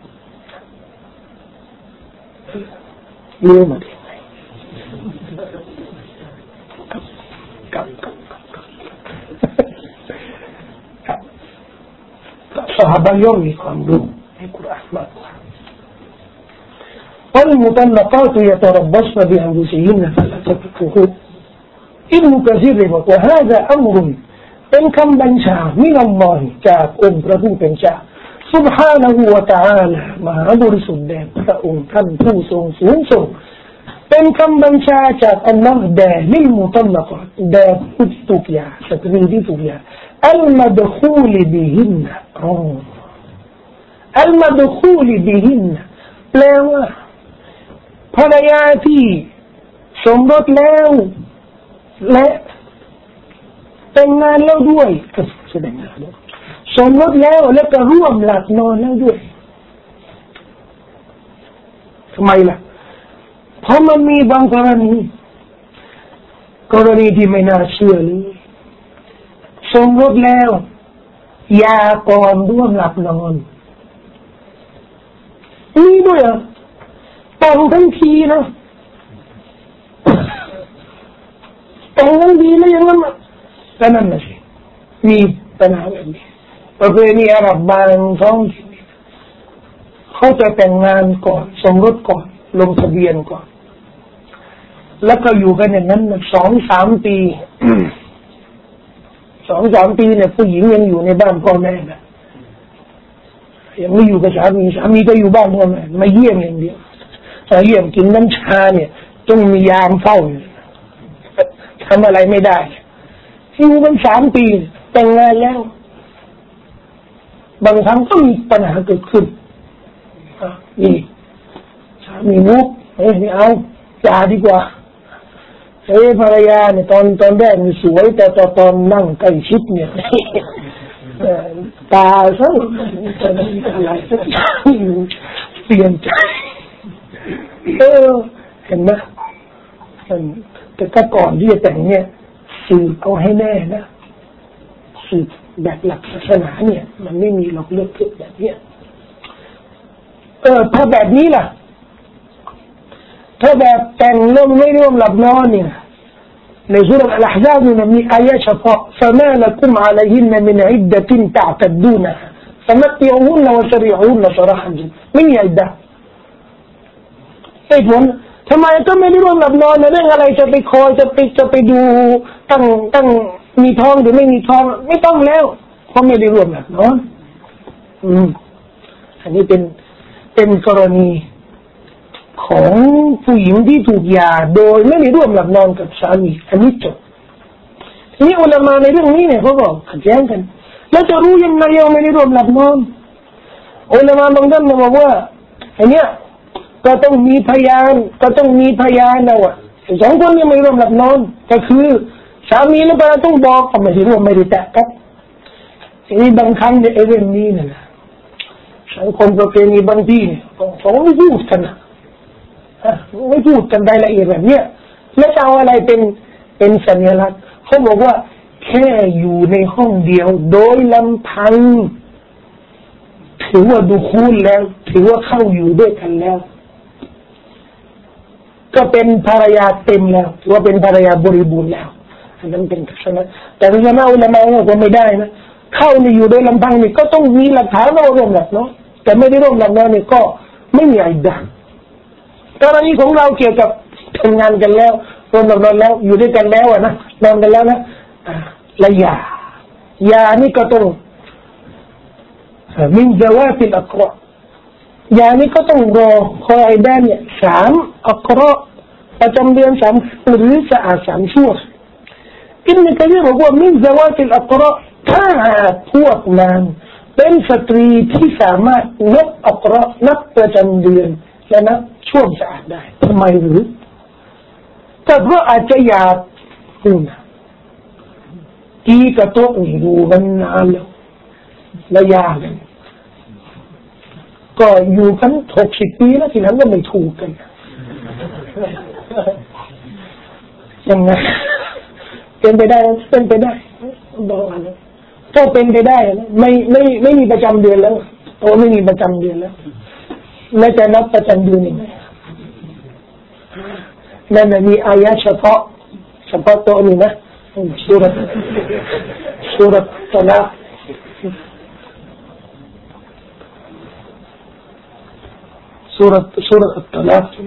เลี้ยวมาซอฮาบะห์ย่อมมีความรู้ในกุรอานมากกว่า والمطلقات يتربصن بأنفسهن ثلاثة قروء ابن كثير وهذا أمر إن كم بنشا من الله จากองค์พระผู้เป็นเจ้า سبحانه وتعالى มหาบริสุทธิ์แด่พระองค์ท่านผู้ทรงสูงส่งเป็นคำบัญชาจากอัลลอฮ์แด่ลิลมุตัลลักะแด่ผู้ที่ถูกหย่าสตรีที่ถูกหย่าอัลมัดคูลบิฮินอัลมัดคูลบิฮินแปลว่าภรรยาที่สมรสแล้วและแต่งงานแล้วด้วยก็แสดงแล้วสมรสแล้วและก็ร่วมหลับนอนแล้วด้วยทำไมล่ะเพราะมันมีบางกรณีที่ไม่น่าเชื่อเลยสมรสแล้วยาก่อนร่วมหลับนอนนี่ด้วยอ่ะแต่งทั้งทีนะแต่งทั้งทีแล้วยังงั้นก็นั่นน่ะสิมีปัญหาแบบนี้ประเพณีอาหรับบางท้องถิ่นเขาจะแต่งงานก่อนสมรสก่อนลงทะเบียนก่อนแล้วก็อยู่กันอย่างนั้น 2-3 ปี 2-3 ปีเนี่ยผู้หญิงยังอยู่ในบ้านพ่อแม่นะยังไม่อยู่กับสามีก็อยู่บ้านพ่อแม่มาเยี่ยมอย่างเดียวเยี่ยมกินน้ำชาเนี่ยต้องมียามเฝ้าทำอะไรไม่ได้อยู่กัน3 ปีแต่งงานแล้วบางครั้งก็มีปัญหาเกิดขึ้นนี่สามีมุกไม่เอาอย่าดีกว่าภรรยาเนี่ยตอนแรกมันสวยแต่ตอนนั่งใกล้ชิดเนี่ยตาสักอะไรสักอย่างเปลี่ยนใจเห็นไหมแต่ก่อนที่จะแต่งเนี่ยสืบเอาให้แน่นะสืบแบบหลักศาสนาเนี่ยมันไม่มีหรอกเลือกแบบเนี้ยถ้าแบบนี้ล่ะถ้าแบบแต่งแล้วไม่ร่วมหลับนอนเนี่ยในสุราอัลอะห์ซาบเนี่ยมีอายะเฉพาะ فما لكم عليهن من عدة تعتدونها فمتعوهن وسرحوهن سراحا جميلا ไม่มีอิดดะห์เหตุผลทำไมก็ไม่ได้ร่วมหลับนอนในเรื่องอะไรจะไปคอยจะไปดูตั้งมีท้องหรือไม่มีท้องไม่ต้องแล้วเพราะไม่ได้ร่วมหลับนอนอันนี้เป็นกรณีของผู้หญิงที่ถูกหย่าโดยไม่ได้ร่วมหลับนอนกับสามีอันนี้จบทีนี้อุลามะในเรื่องนี้เนี่ยเขาบอกขัดแย้งกันแล้วจะรู้ยังไงยังไม่ได้ร่วมหลับนอนอุลามะบางท่านบอกว่าอันเนี้ยก็ต้องมีพยานนะว่าสองคนนี้ไม่ร่วมหลับนอนก็คือสามีและภรรยาต้องบอกว่าไม่ได้ร่วมไม่ได้แตะกันทีนี้บางครั้งในเรื่องนี้เนี่ยสังคมประเพณีบางที่เนี่ยเขาไม่พูดกันไม่พูดกันรายละเอียดแบบเนี้ยแล้วจะเอาอะไรเป็นสัญลักษณ์เขาบอกว่าแค่อยู่ในห้องเดียวโดยลำพังถือว่าดูคูลแล้วถือว่าเข้าอยู่ด้วยกันแล้วก็เป็นภรรยาเต็มแล้วถือว่าเป็นภรรยาบริบูรณ์แล้วอันนั้นเป็นทัศนะแต่อุลามะก็ไม่ได้นะเข้าในอยู่โดยลำพังนี่ก็ต้องมีหลักฐานว่าร่วมหลับเนาะแต่ไม่ได้ร่วมหลับนอนนี่ก็ไม่มีอิดดะห์กรณีของเราเกี่ยวกับทำงานกันแล้วร่วมหลับนอนแล้วอยู่ด้วยกันแล้วนะนอนกันแล้วนะและยานี่ก็ต้องมินซาวาติลอักเราะยานี่ก็ต้องรอคอยด้านเนี่ย3อักเราะประจำเดือน3หรือสะอาด3ชั่วอิบนุกะซีรบอกว่ามินซาวาติลอักเราะถ้าพวกนางเป็นสตรีที่สามารถนับอักเราะนับประจำเดือนและนับช่วงสะอาดได้ทำไมหรือก็เพราะอาจจะอยากกีกระโต๊ะอยู่กันนานแล้วและยากกันก็อยู่กัน60 ปีแล้วทีนั้นก็ไม่ถูกกันยังไงเป็นไปได้บอกว่าก็เป็นไปได้ไม่มีประจำเดือนแล้วไม่มีประจำเดือนแล้วแล้วจะนับประจำเดือนยังไงนั่นมีอายะเฉพาะตัวนี้นะสุราตะลาก์สุราตะลาก์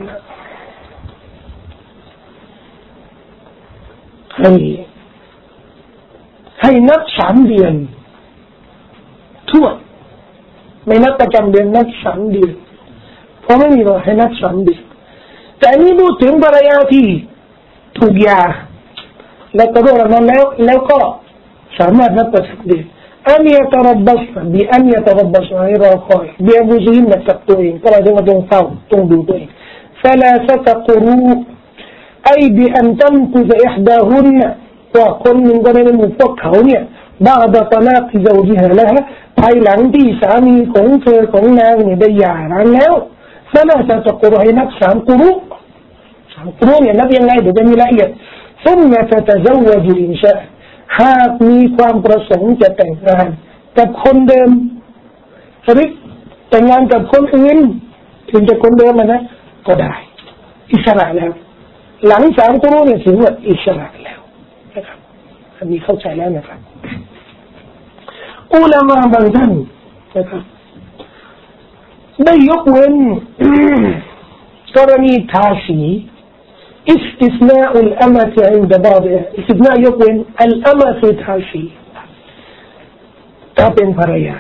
ให้นับ3 เดือนทั่วไม่นับประจำเดือนนับ3 เดือนเพราะไม่มีเราให้นับ3 เดือนแต่นี่พูดถึงภรรยาที่ถูกหย่าแล้วก็ร่วมหลับนอนแล้วก็สามารถนับประจำเดือนอันยะตะรับบัสอันยะตะรับบัสให้รอคอยอับูซีนกับตัวเองก็เราต้องเฝ้าต้องดูตัวเองثلاثة قروء أي بأن تنقذ إحداهن وكل من قبل المفكر بعد طلاق زوجها لها ภายหลังที่สามีของเธอของนางเนี่ยได้หย่าร้างแล้วثلاثة قروء ให้นับ3 قروءเนี่ยนับยังไงเดี๋ยวจะมีรายละเอียดثم تتزوج إن شاء หากมีความประสงค์จะแต่งงานกับคนเดิมหรือแต่งงานกับคนอื่นถึงจะคนเดิมนะก็ได้อิสระแล้วหลัง3 กุรูเนี่ยถือว่าอิสระแล้วนะครับอันนี้เข้าใจแล้วนะครับอุลามะบางท่านนะครับได้ยกเว้นกรณีทาสีاستثناء الأمة عند بعضها استثناء يكون الأمة في تاشي ถ้าเป็นภรรยา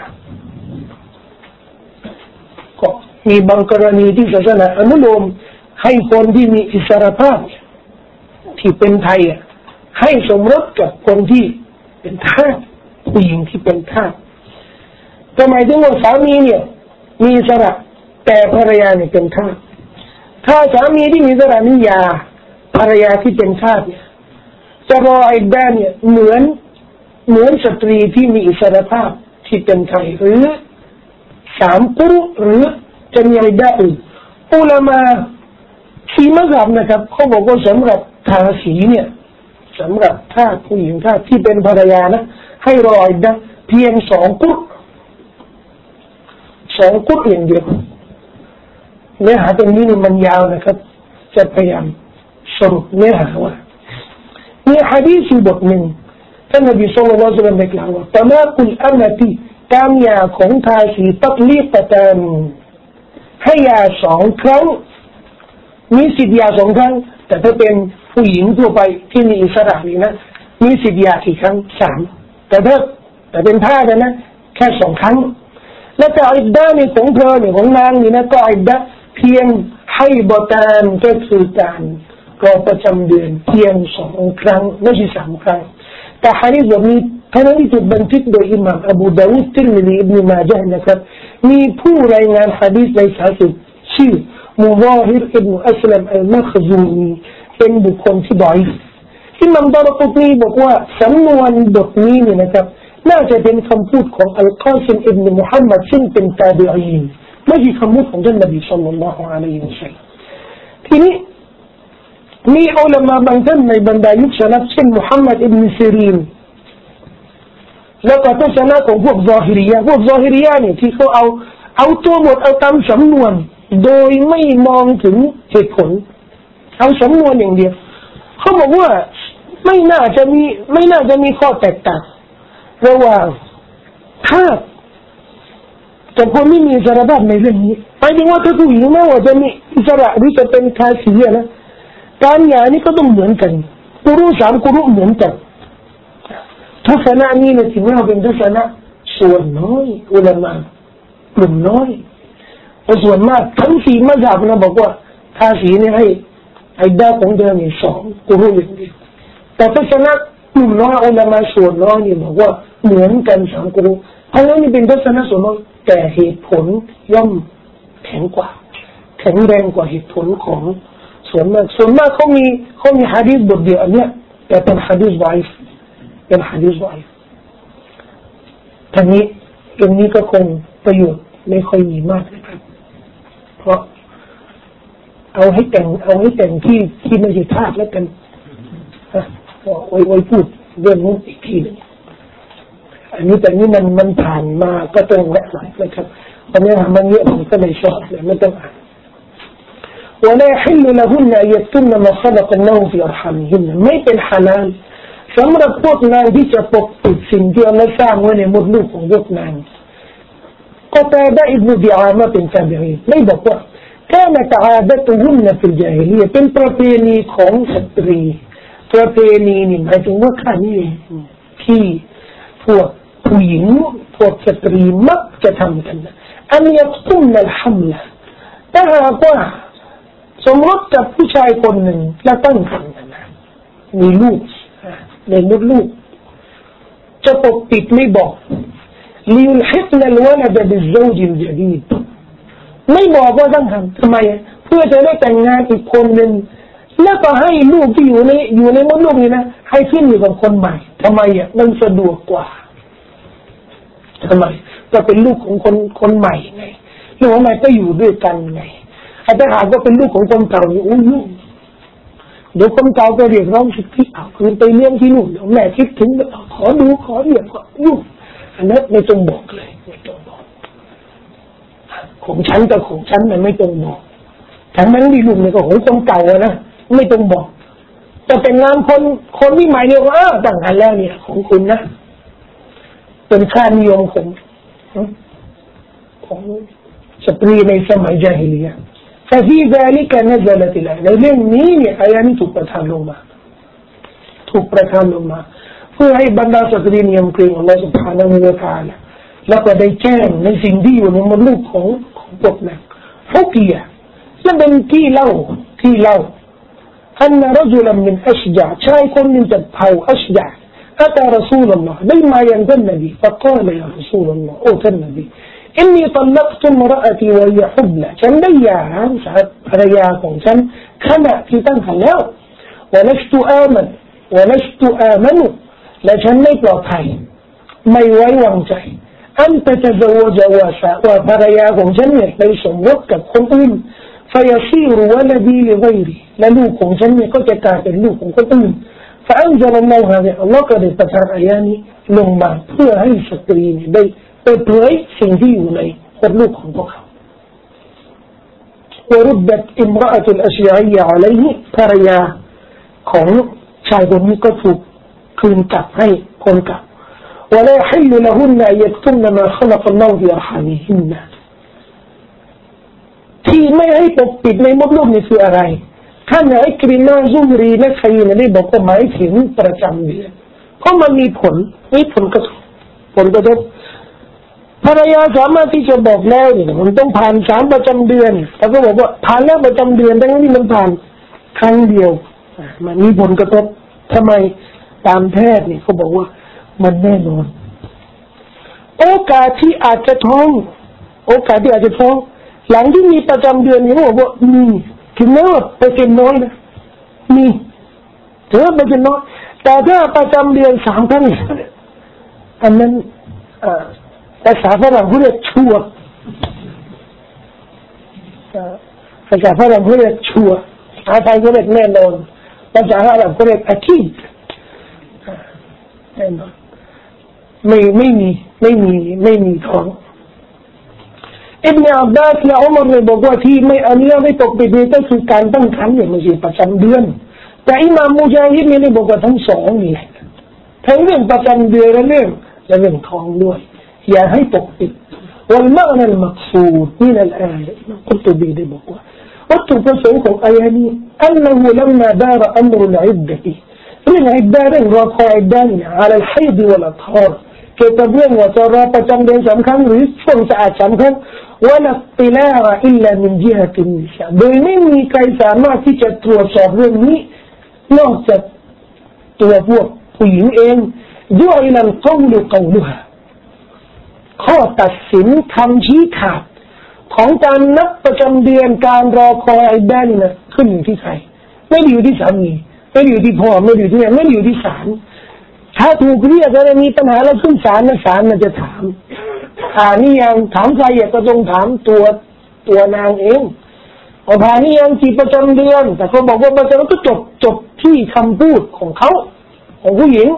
ก็มีบางกรณีที่ศาสนาอนุโลมให้คนที่มีอิสรภาพที่เป็นไทยให้สมรสกับคนที่เป็นทาสผู้หญิงที่เป็นทาสก็หมายถึงว่าสามีเนี่ยมีอิสระแต่ภรรยาเนี่ยเป็นทาสถ้าสามีที่มีสามียาภรรยาที่เป็นทาสเนี่ยจะรออิดดะห์เนี่ยเหมือนสตรีที่มีอิสรภาพที่เป็นไทยหรือ3 กุรหรือจะมีอิดดะห์อื่นอุลามะที่มัซฮับนะครับเขาบอกว่าสำหรับทาสีเนี่ยสำหรับทาสผู้หญิงทาสที่เป็นภรรยานะให้รออิดดะห์เพียง2 กุรอย่างเดียวเนื้อหาตรงนี้มันยาวนะครับจะพยายามสรุปเนื้อหาว่ามีหะดีษบทหนึ่งท่านนบีศ็อลลัลลอฮุอะลัยฮิวะซัลลัมได้กล่าวว่าตะมากุลอะมะติการหย่าของทาสีตักลีกะตันให้หย่า2 ครั้งมีสิทธิ์หย่า2 ครั้งแต่ถ้าเป็นผู้หญิงทั่วไปที่มีอิสระนี่นะมีสิทธิ์หย่ากี่ครั้ง3แต่เป็นทาสนะแค่2 ครั้งและก็อิดดะห์นี่ของเธอเนี่ยของนางนี่นะก็อิดดะห์เพียงให้บตานก็คือการรอประจำเดือนเพียง2 ครั้งไม่ใช่3 ครั้งแต่หะดีษแบบนี้ท่านที่ถูกบันทึกโดยอิหม่ามอบูดาวูดติรมิซีอิบนุมาญะห์นะครับมีผู้รายงานหะดีษในสายชื่อมุฎาฮิรอิบนุอัสลัมอัลมัคซูมีเป็นบุคคลที่ดอยอิหม่ามดารกุฏนีบอกว่าสำนวนบทนี้เนี่ยนะครับน่าจะเป็นคำพูดของอัลกอซิมอิบนุมุฮัมมัดซึ่งเป็นตาบิอีนไม่ใช่คำพูดของท่านนบีศ็อลลัลลอฮุอะลัยฮิวะซัลลัมทีนี้มีอุลามะบางท่านในบรรดายุคสลัฟเช่นมุฮัมมัดอิบนุซีรีนแล้วก็ทัศนะของพวกซอฮิริยะเนี่ยที่เขาเอาตัวบทเอาตามสำนวนโดยไม่มองถึงเหตุผลเอาสำนวนอย่างเดียวเขาบอกว่าไม่น่าจะมีข้อแตกต่างระหว่างถ้าแต่คนไม่มีอิสระภาพในเรื่องนี้หมายถึงว่าถ้าผู้หญิงไม่ว่าจะมีอิสระหรือจะเป็นทาสีนะการหย่านี่ก็ต้องเหมือนกันกุรุ3 กุรุเหมือนกันทัศนะนี้เนี่ยถือว่าเป็นทัศนะส่วนน้อยอุลามะกลุ่มน้อยส่วนมากทั้ง4 มัซฮับนะบอกว่าทาสีเนี่ยให้อิดดะห์ของเธอเนี่ย2 กุรุอย่างเดียวแต่ทัศนะกลุ่มน้อยอุลามะส่วนน้อยเนี่ยบอกว่าเหมือนกัน3 กุรุอันนี้เป็นทัศนะส่วนน้อยแต่เหตุผลย่อมแข็งแรงกว่าเหตุผลของส่วนมากเขามีหะดีษบทเดียวอันเนี้ยแต่เป็นหะดีษฎออีฟทั้งนี้ตรงนี้ก็คงประโยชน์ไม่ค่อยมีมากนะครับเพราะเอาให้แต่งที่ไม่ใช่ทาสแล้วกันไว้พูดเรื่องนู้นอีกทีนึงอันนี้แต่นี่มันผ่านมาก็ต้องแวะหน่อยนะครับตอนนี้มันเยอะผมก็ไม่ชอบเลยไม่ต้องอ่านولا يحل لهن أن يكتمن ما خلق الله في أرحامهن ไม่เป็นฮาลาลสำหรับพวกนางที่จะปกปิดสิ่งที่อัลเลาะห์สร้างไว้ในมดลูกของพวกนางก็ตาดะอิบนุดิอามะเป็นตาบิอีนไม่บอกว่าكانت عادتهن في الجاهلية เป็นประเพณีของสตรีประเพณีนี่หมายถึงว่าข้านี้ที่พวกผู้หญิงพวกสตรีมักจะทำกันอันยักตุมนัลฮัมละถ้าหากว่าสมรสกับผู้ชายคนหนึ่งแล้วตั้งครรภ์นะมีลูกในมดลูกจะปกปิดไม่บอกลิยุลฮิกนัลวะลดบิซซอจิลญะดีดไม่บอกว่าตั้งครรภ์ทำไมเพื่อจะได้แต่งงานอีกคนหนึ่งแล้วก็ให้ลูกที่อยู่ในมดลูกนี่นะให้ขึ้นอยู่กับคนใหม่ทำไมมันสะดวกกว่าทำไมก็เป็นลูกของคนใหม่ไงลูกของใหม่ก็อยู่ด้วยกันไงถ้าหากว่าเป็นลูกของคนเก่านี่ยุ่งเดี๋ยวคนเก่าก็เรียกร้องสิทธิคืนไปเลี้ยงที่นู่นแม่คิดถึงขอเรียกก็ยุ่งอันนั้นไม่ต้องบอกเลยไม่ต้องบอกของฉันกับของฉันมันไม่ต้องบอกทั้งนั้นที่ลูกเนี่ยก็ของคนเก่านะไม่ต้องบอกแต่เป็นงานคนที่ใหม่เนี่ยว่าต่างกันแล้วเนี่ยของคุณนะเป็นค่านิยมของสตรีในสมัยญาฮิลิยะห์ففي ذلك نزلت الآية ในเรื่องนี้เนี่ยอายะนี้ถูกประทานลงมาเพื่อให้บรรดาสตรียำเกรงอัลเลาะห์ซุบฮานะฮูวะตะอาลาแล้วก็ได้แจ้งในสิ่งที่อยู่ในมดลูกของพวกนั้นฮุกียะและเป็นที่เล่าอันรจุลมินอัชญะชายคนหนึ่งจากเผ่าอัชญะأتى رسول الله ได้มายังท่านนบี فقال يا رسول الله โอ้ท่านนบีอินนีตัลลักตุมรอะตีวะฮิยะฮุบละฉันได้หย่าภรรยาของฉันขณะที่ตั้งครรภ์แล้ววะลัชตุอามันุและฉันไม่ปลอดภัยไม่ไว้วางใจอันตะตะซะวะจวาซะว่าภรรยาของฉันเนี่ยไปสมรสกับคนอื่นفيصير ولدي لغيري และลูกของฉันเนี่ยก็จะกลายเป็นลูกของคนอื่น فأنزل الله هذا อัลเลาะห์ก็ได้ประทานอายะห์นี้ลงมาเพื่อให้สตรีเนี่ยได้เปิดเผยสิ่งที่อยู่ในคนลูกของพวกเขา وردت امرأة الأشيعي عليه ภรรยาของชายคนนี้ก็ถูกคืนกลับให้คนกลับ ولا يحل لهن أن يكتمن ما خلق الله في أرحامهنที่ไม่ให้ปกปิดในมดลูกนี่คืออะไรท่านอิกริมาซุฮรีและซัยย์นี่บอกว่าหมายถึงประจำเดือนเพราะมันมีผลกระทบภรรยาสามารถที่จะบอกแล้วนี่มันต้องผ่าน3ประจำเดือนแต่ก็บอกว่าผ่านแล้วประจำเดือนทั้งที่มันผ่านครั้งเดียวมันมีผลกระทบทำไมตามแพทย์นี่เขาบอกว่ามันแน่นอนโอกาสที่อาจจะท้องหลังที่มีประจำเดือนนี่เขาบอกว่ามีถึงแม้ว่าเปอร์เซ็นต์น้อยนะมีถือว่าเปอร์เซ็นต์น้อยแต่ถ้าประจำเดือน3 ครั้งอันนั้นภาษาฝรั่งเขาเรียกชัวร์ภาษาฝรั่งเขาเรียกชัวร์ภาษาไทยเขาเรียกแน่นอนภาษาอาหรับเขาเรียกอาคีดแน่นอนไม่มีท้องอิบนุอับบาสและอุมัรเนี่ยบอกว่าที่ไม่อนุญาตให้ปกปิดนี่ก็คือการตั้งครรภ์เนี่ยไม่ใช่ประจำเดือนแต่อิหม่ามมุญาฮิดเนี่ยบอกว่าทั้งสองนี่แหละทั้งเรื่องประจำเดือนและเรื่องท้องด้วยอย่าให้ปกปิดوالمعنى المقصود من الآية القرطبيได้บอกว่าวัตถุประสงค์ของอายะห์นี้ أنه لما دار أمر العدة เรื่องอิดดะห์เรื่องรอคอยอิดดะห์เนี่ย على الحيض والأطهار เกี่ยวกับเรื่องว่าจะรอประจำเดือน3 ครั้งหรือช่วงสะอาด3 ครั้งولا اطلاع إلا من جهة النساء โดยไม่มีใครสามารถที่จะตรวจสอบเรื่องนี้นอกจากตัวพวกผู้หญิงเองجعل القول قولها ข้อตัดสินคำชี้ขาดของการนับประจำเดือนการรอคอยอิดดะห์นี่นะขึ้นอยู่ที่ใครไม่ได้อยู่ที่สามีไม่ได้อยู่ที่พ่อไม่ได้อยู่ที่แม่ไม่ได้อยู่ที่ศาลถ้าถูกเรียกอะไรมีปัญหาแล้วขึ้นศาลนะศาลมันจะถามนี่ยังถามใครก็ต้องถามตัวนางเองผ่านนี่ยังกี่ประจำเดือนแต่เขาบอกว่าประจำก็จบที่คำพูดของเขาของผู้หญิง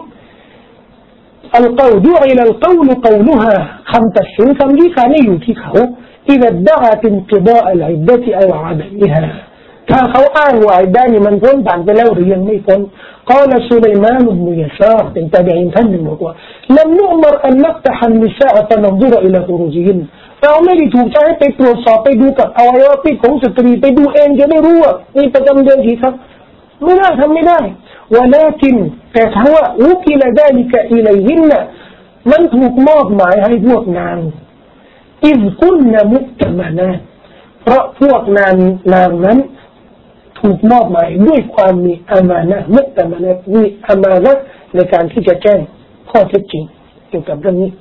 القول إلى القول قولها คำตัดสินคำที่ขานี่อยู่ที่เขา إذا ادعت انقضاء العدة أو عدمها ถ้าเขาอ้างว่าอิดดะห์นี่มันพ้นผ่านไปแล้วหรือยังไม่พ้น قال سليمان بن يسار เป็นตาบีอีนท่านหนึ่งบอกว่า لم نؤمر أن نفتح النساء فننظر إلى فروجهن เราไม่ได้ถูกใช้ให้ไปตรวจสอบไปดูกับอวัยวะเพศของสตรีไปดูเองจะได้รู้ว่านี่ประจำเดือนกี่ครั้งไม่ได้ทำไม่ได้ولكن แต่ถ้าว่าوكل ذلك إليهن มันถูกมอบหมายให้พวกนางإذ كن مؤتمنات เพราะพวกนางนั้นถูกมอบหมายด้วยความมีอามานะห์มุตมะนะห์มีอามานะห์ในการที่จะแจ้งข้อเท็จจริงเกี่ยวกับเรื่องนี้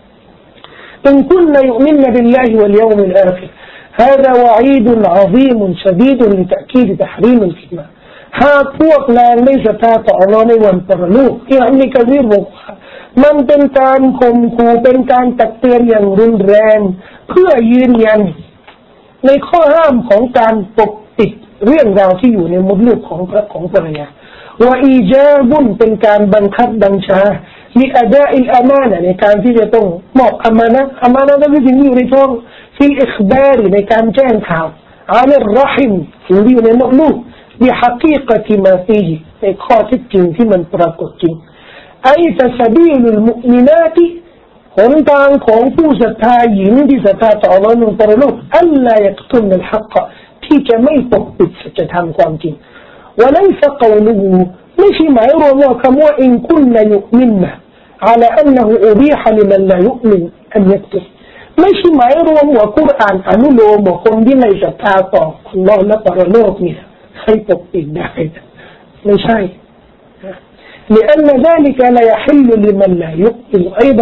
إن كن يؤمن بالله واليوم الآخر هذا وعيد عظيم شديد لتأكيد تحريم الكتمان หากพวกนางไม่ศรัทธาต่ออัลเลาะห์ในวันปรโลกที่อัลลอฮฺกะซีรบอกมันเป็นการข่มขู่เป็นการตักเตือนอย่างรุนแรงเพื่อยืนยันในข้อห้ามของการปกปิดเรื่องราวที่อยู่ในมดลูกของภรรยาว่าอีจาบุนเป็นการบังคับบัญชามีอาดาอิลอามานะในการที่จะต้องมอบอามานะก็คือสิ่งที่อยู่ในท้องฟิลอิคบาร์ในการแจ้งข่าวอาลัลรอฮิมสิ่งที่อยู่ในมดลูกبحقيقة ما فيه ในข้อเท็จจริงที่มันปรากฏจริงไอ้تسبيل المؤمناتหนทางของผู้ศรัทธาหญิงที่ศรัทธาต่ออัลเลาะห์ในปรโลกอัลลายักตุมนัลฮักที่จะไม่ปกปิดสัจธรรมความจริงوليس قوله ไม่ใช่หมายรวมว่าคำว่าอินคุนยุมินนะ على أنه أبيح لمن لا يؤمن أن يكتب ไม่ใช่หมายรวมว่ากุรอานอนุโลมว่าคนที่ไม่ศรัทธาต่ออัลเลาะห์และปรโลกเนี่ยให้ปกปิดได้ไม่ใช่ لأن ذلك لا يحل لمن لا يؤمن أيضا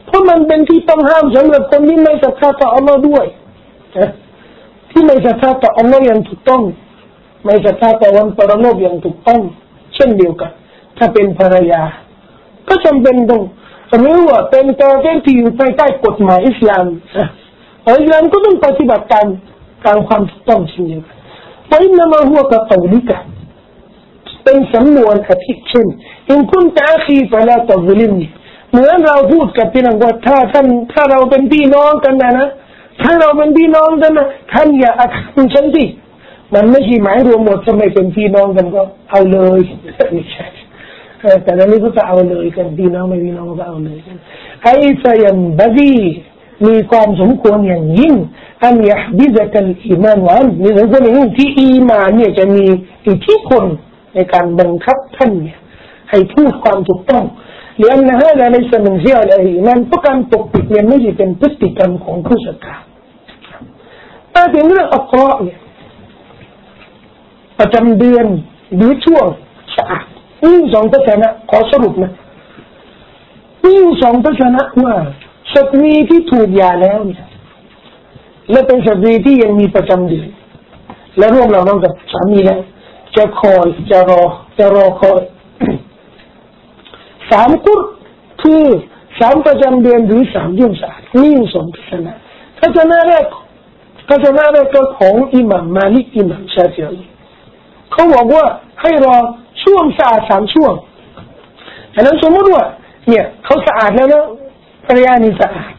เพราะมันเป็นที่ต้องห้ามสำหรับคนที่ไม่ศรัทธาต่ออัลลอฮ์ด้วยที่ไม่ศรัทธาต่ออัลลอฮ์อย่างถูกต้องไม่ศรัทธาต่อวันปรโลกอย่างถูกต้องเช่นเดียวกันถ้าเป็นภรรยาก็จำเป็นต้องหรือว่าเป็นตัวที่อยู่ภายใต้กฎหมายอิสลามอิสลามก็ต้องปฏิบัติตามความถูกต้องเช่นเดียวกันเพราะอินนามาหัวกับตัวลิกะเป็นสำนวนอธิเช่นอินคุณตาคีฟะลาตะซิลิมนีเหมือนเราพูดกับพี่น้องว่าถ้าเราเป็นพี่น้องกันนะถ้าเราเป็นพี่น้องกันนะท่านอย่าอาฆาตฉันดิมันไม่ใช่หมายรวมหมดทำไมเป็นพี่น้องกันก็เอาเลยไม่ใช่แต่ตอนนี้ก็จะเอาเลยกันพี่น้องไม่พี่น้องก็เอาเลยกันไอ้สยันบดีมีความสมควรอย่างยิ่งอันยะบิดะกัลอีมานวันมีสมควรอย่างยิ่งที่อีมานเนี่ยจะมีอิทธิพลในการบังคับท่านเนี่ยให้พูดความถูกต้องلأن هذا ليس من فعل الإيمان เพราะการปกปิดเนี่ยไม่ใช่เป็นพฤติกรรมของผู้ศรัทธาแต่ถึงเรื่องอักราเนี่ยประจำเดือนหรือช่วงสะอาดนี่สองทัศนะขอสรุปนะนี่สองทัศนะว่าสตรีที่ถูกหย่าแล้วเนี่ยและเป็นสตรีที่ยังมีประจำเดือนและร่วมเราน้องกับสามีแล้วจะคอยจะรอคอยสามกุรคือสามประจำเดือนหรือสามเดือนสะอาดนี่สองทัศนะทัศนะแรกก็ของอิหม่ามมาลิกอิหม่ามชาฟิอีเขาบอกว่าให้รอช่วงสะอาด3ช่วงอันนั้นสมมติว่าเนี่ยเขาสะอาดแล้วนะภรรยานี่สะอาด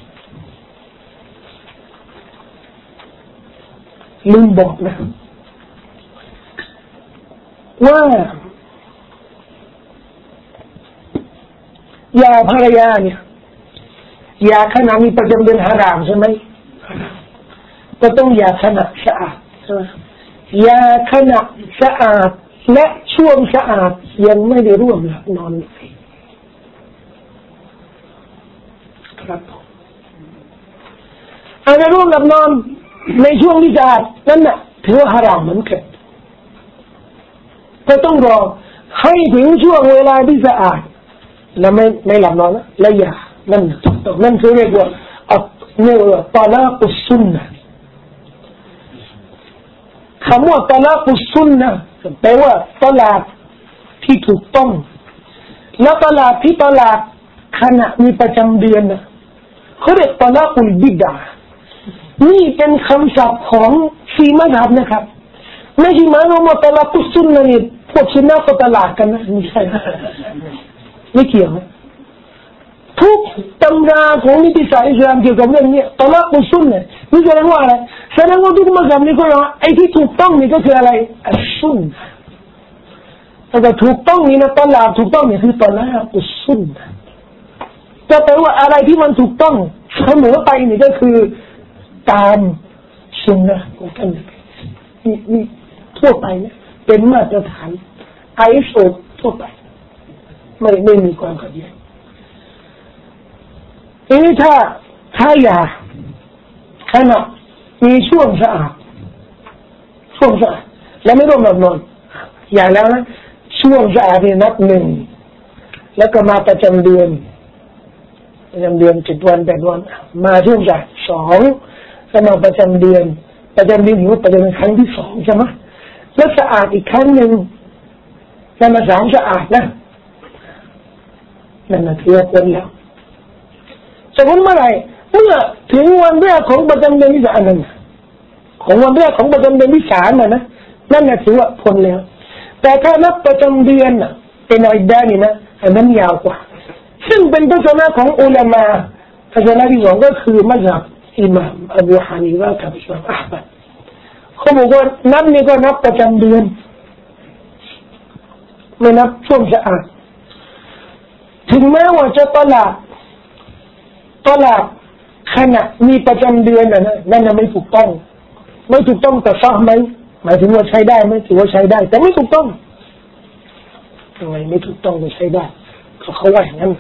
ลืมบอกนะว่ายาภรรยาเนี่ยยาขณะมีประจำเดือนฮารามใช่ไหมก็ต้องยาขณะสะอาดใช่ไหมยาขณะสะอาดและช่วงสะอาดยังไม่ได้ร่วมหลับนอนเลยครับอาจจะร่วมหลับนอนในช่วงที่สะอาดนั่นน่ะถือว่าฮารามเหมือนกันก็ต้องรอให้ถึงช่วงเวลาที่สะอาดแล้วไม่หลับนอนนะแล้วอย่านั่นนั่นคือเรียกว่าตอลากุสซุนนะคำว่าตอลากุสซุนนะแปลว่าตลาดที่ถูกต้องแล้วตลาดที่ตลาดขณะมีประจำเดือนนะเขาเรียกตลากุลบิดานี่เป็นคำศัพท์ของซีมัซฮับนะครับไม่ใช่หมายว่าตลากุสซุนนะนี่พวกชินนาก็ตลาดกันนะไม่ใช่ไม่เกี่ยวทุกตำราของนิติศาสตร์อิสลามเกี่ยวกับเรื่องนี้ตลากุสซุนนะนี่แสดงว่าอะไรแสดงว่าทุกมัซฮับนี่ก็ว่าไอ้ที่ถูกต้องนี่ก็คืออะไรอัสซุนนะแต่ถูกต้องนี่นะตลาดถูกต้องนี่คือตลากุสซุนนะจะแปลว่าอะไรที่มันถูกต้องเสมอไปนี่ก็คือตามซุนนะของท่านนี่ทั่วไปเนี่ยเป็นมาตรฐานISOทั่วไปไม่มีความขัดแย้งทีนี้ถ้าอย่าขณะมีช่วงสะอาดแล้วไม่ร่วมหลับนอนอย่าแล้วนะช่วงสะอาดนี่นับ1แล้วก็มาประจำเดือน7 วัน8 วันมาช่วงสะอาด2ก็มาประจำเดือนถือว่าประจำเดือนครั้งที่2ใช่ไหมแล้วสะอาดอีกครั้งหนึ่งแล้วมา3สะอาดนะนั่นถือว่าพ้นแล้วจะพ้นเมื่อไหร่เมื่อถึงวันแรกของประจำเดือนที่3นั่นของวันแรกของประจำเดือนที่3นะนั่นถือว่าพ้นแล้วแต่ถ้านับประจำเดือนเป็นอิดดานี่นะอันนั้นยาวกว่าซึ่งเป็นทัศนะของอุลามะทัศนะที่2ก็คือมัซฮับอิหม่ามอบูฮานีฟะกับอิหม่ามอะห์มัดเขาบอกว่านับนี่ก็นับประจำเดือนไม่นับช่วงสะอาดถึงแม้ว่าจะตลาดขณะมีประจำเดือนนั่นไม่ถูกต้องแต่ฟังไหมหมายถึงว่าใช้ได้ไหมถือว่าใช้ได้แต่ไม่ถูกต้องทำไมไม่ถูกต้องไม่ใช้ได้เขาว่าอย่างนั้น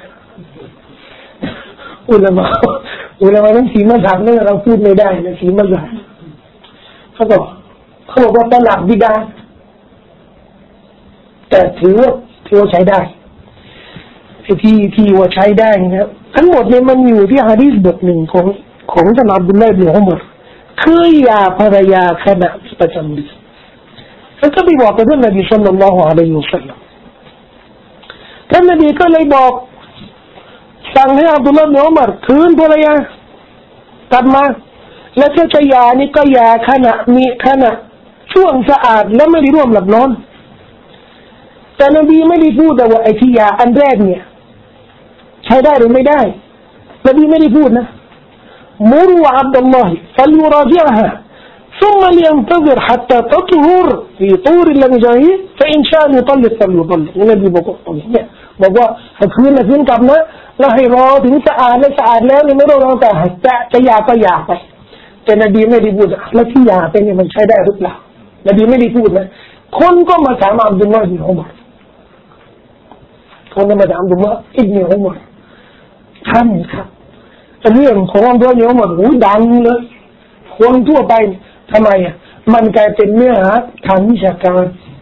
อุลามะทั้งสีมัซฮับเนี่ยเราพูดไม่ได้นะสีมัซฮับเขาบอกว่าตลาดบิดาแต่ถือว่าใช้ได้ที่ว่าใช้ได้นะครับทั้งหมดเนี่ยมันอยู่ที่หะดีษบทหนึ่งของท่านอับดุลลาห์อิบนุอุมัรเคยหย่าภรรยาขณะประจำเดือนแล้วก็ไปบอกกับท่านนบีศ็อลลัลลอฮุอะลัยฮิวะซัลลัมท่านนบีก็เลยบอกสั่งให้อับดุลลาห์อิบนุอุมัรคืนภรรยากลับมาและถ้าจะหย่านี่ก็หย่าขณะช่วงสะอาดและไม่ได้ร่วมหลับนอนแต่นบีไม่ได้พูดว่าไอ้ที่หย่าอันแรกเนี่ยใช้ได้หรือไม่ได้นบีไม่ได้พูดนะมุรอับดุลลอฮ์فليراجعها ثم لينتظر حتى تطهر في طور المجاهد فإن شاء يطلق فليطلق นบีบอกเนี่ยบอกว่าถ้าคืนกลับนะแล้วให้รอถึงสะอาดแล้วนี่ไม่ต้องรอแต่จะหย่าก็หย่าไปแต่นบีไม่ได้พูดแล้วที่หย่าเป็นเนี่ยมันใช้ได้หรือเปล่านบีไม่ได้พูดนะคนก็มาถามอับดุลลอฮ์อิบนุอุมัรคนก็มาถามอับดุลลอฮ์อิบนุอุมัรท่านครับเรื่องของอับดุลลอฮ์อิบนุอุมัรดังเลยคนทั่วไปทำไมอ่ะมันกลายเป็นเนื้อหาทางวิชาการ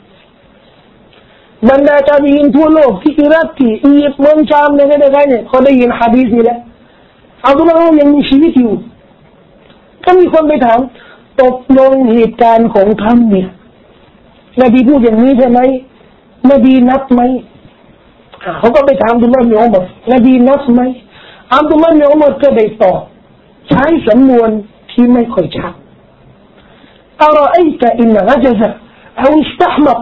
บรรดาตาบีอินทั่วโลกที่อิรักที่อียิปต์เมืองชามเนี่ยเขาได้ยินหะดีษนี้แล้วอับดุลลอฮ์ยังมีชีวิตอยู่ก็มีคนไปถามตกลงเหตุการณ์ของท่านเนี่ยนบีพูดอย่างนี้ใช่ไหมนบีนับไหมเขาก็ไปถามอับดุลลอฮ์อิบนุอุมัรนบีนับไหมอับดุลลอฮ์อิบนุอุมัรก็ได้ตอบใช้สำนวนที่ไม่ค่อยชัดأرأيت إن عجز أو استحمق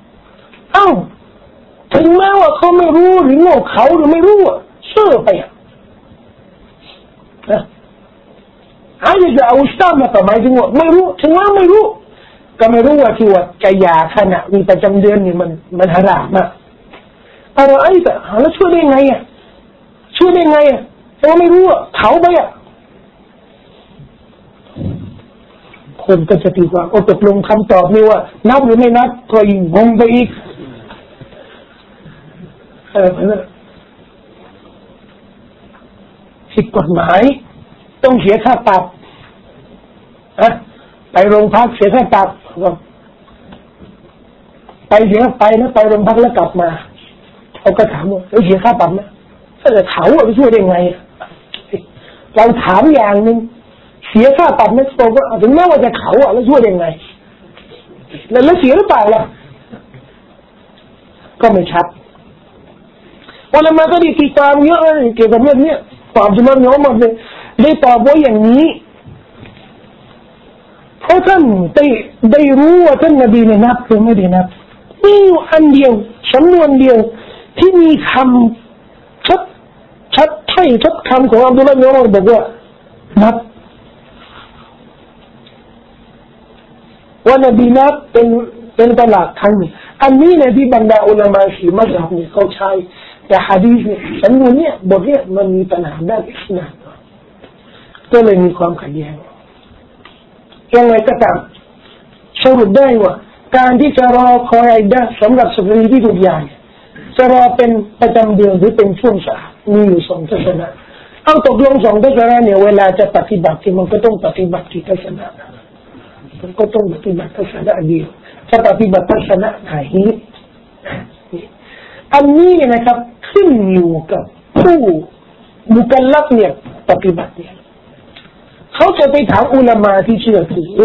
ถึงแม้ว่าเขาไม่รู้หรือโง่เขาหรือไม่รู้เชื่อไปعجز أو استحمق หมายถึงว่าไม่รู้ถึงว่าไม่รู้ก็ไม่รู้ว่าที่ว่าจะหย่าขณะมีประจำเดือนนี่มันหารามากأرأيت แล้วช่วยได้ไงเราไม่รู้เขาไปคนก็จะตีความตกลงคำตอบนี่ว่านับหรือไม่นับก็ยิ่งงงไปอีกผิดกฎหมายต้องเสียค่าปรับไปโรงพักเสียค่าปรับไปโรงพักแล้วกลับมาเขาก็ถามว่าเสียค่าปรับนะแต่เขาไปช่วยได้ไงเราถามอย่างนึงเสียค่าปรับไม่ตรงก็ถึงแม้ว่าจะเขาแล้วช่วยยังไงแล้วเสียหรือเปล่าล่ะก็ไม่ชัดวันนั้นมาก็ดีตีความเยอะเลยเกี่ยวกับเรื่องนี้ตอบจนมันโน้มหมดเลยได้ตอบว่าอย่างนี้เพราะท่านได้รู้ว่าท่านนบีเนี่ยนับหรือไม่ได้นับมีอยู่อันเดียวสำนวนเดียวที่มีคำชัดคำของอับดุลลาห์อิบนุอุมัรบอกว่านับว่านบีนับเป็นตลาดครั้งหนึ่งอันนี้เนี่ยที่บรรดาอุลามะที่มัซฮับเนี่ยเขาใช้แต่หะดีษเนี่ยสำนวนเนี่ยบทเนี่ยมันมีปัญหาด้านอิสนาดก็เลยมีความขัดแย้งยังไงก็ตามสรุปได้ว่าการที่จะรอคอยอิดดะห์สำหรับสตรีที่ถูกหย่าจะรอเป็นประจำเดือนหรือเป็นช่วงสะอาดมีอยู่สองทัศนะเอาตกลงสองทัศนะเนี่ยเวลาจะปฏิบัติที่มันก็ต้องปฏิบัติที่ทัศนะมันก็ต้องปฏิบัติทัศนะเดียวจะปฏิบัติทัศนะไหนอันนี้เนี่ยนะครับขึ้นอยู่กับผู้มุกัลลัฟเนี่ยปฏิบัติเนี่ยเขาจะไปถามอุลามะที่เชื่อถือ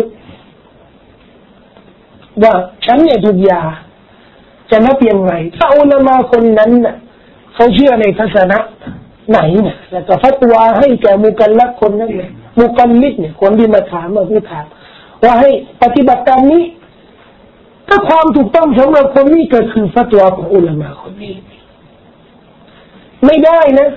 ว่าฉันเนี่ยถูกหย่าจะนับยังไงถ้าอุลามะคนนั้นน่ะเขาเชื่อในทัศนะไหนเนี่ยแล้วก็ฟัตวาให้แก่มุกัลลัฟคนนั้นเนี่ยมุกัลลิดเนี่ยคนที่มาถามมาผู้ถามว่าให้ปฏิบัติตามนี้ถ้าความถูกต้องสำหรับคนนี้ก็คือฟัตวาของอุลามะคนนี้ไม่ได้นะ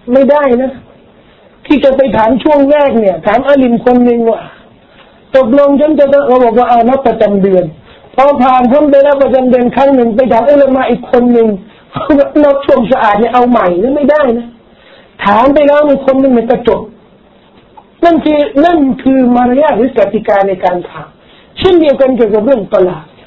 ที่จะไปถามช่วงแรกเนี่ยถามอาลิมคนหนึ่งว่าตกลงฉันจะเราบอกว่าเอานับประจำเดือนพอผ่านพ้นไปแล้วประจำเดือนครั้งหนึ่งไปถามอุลามะอีกคนหนึ่งนับช่วงสะอาดเนี่ยเอาใหม่นี่ไม่ได้นะถามไปแล้วมีคนหนึ่งมันจะจบนั่นคือมารยาทหรือกติกาในการถามเช่นเดียวกันเกี่ยวกับเรื่องตลาด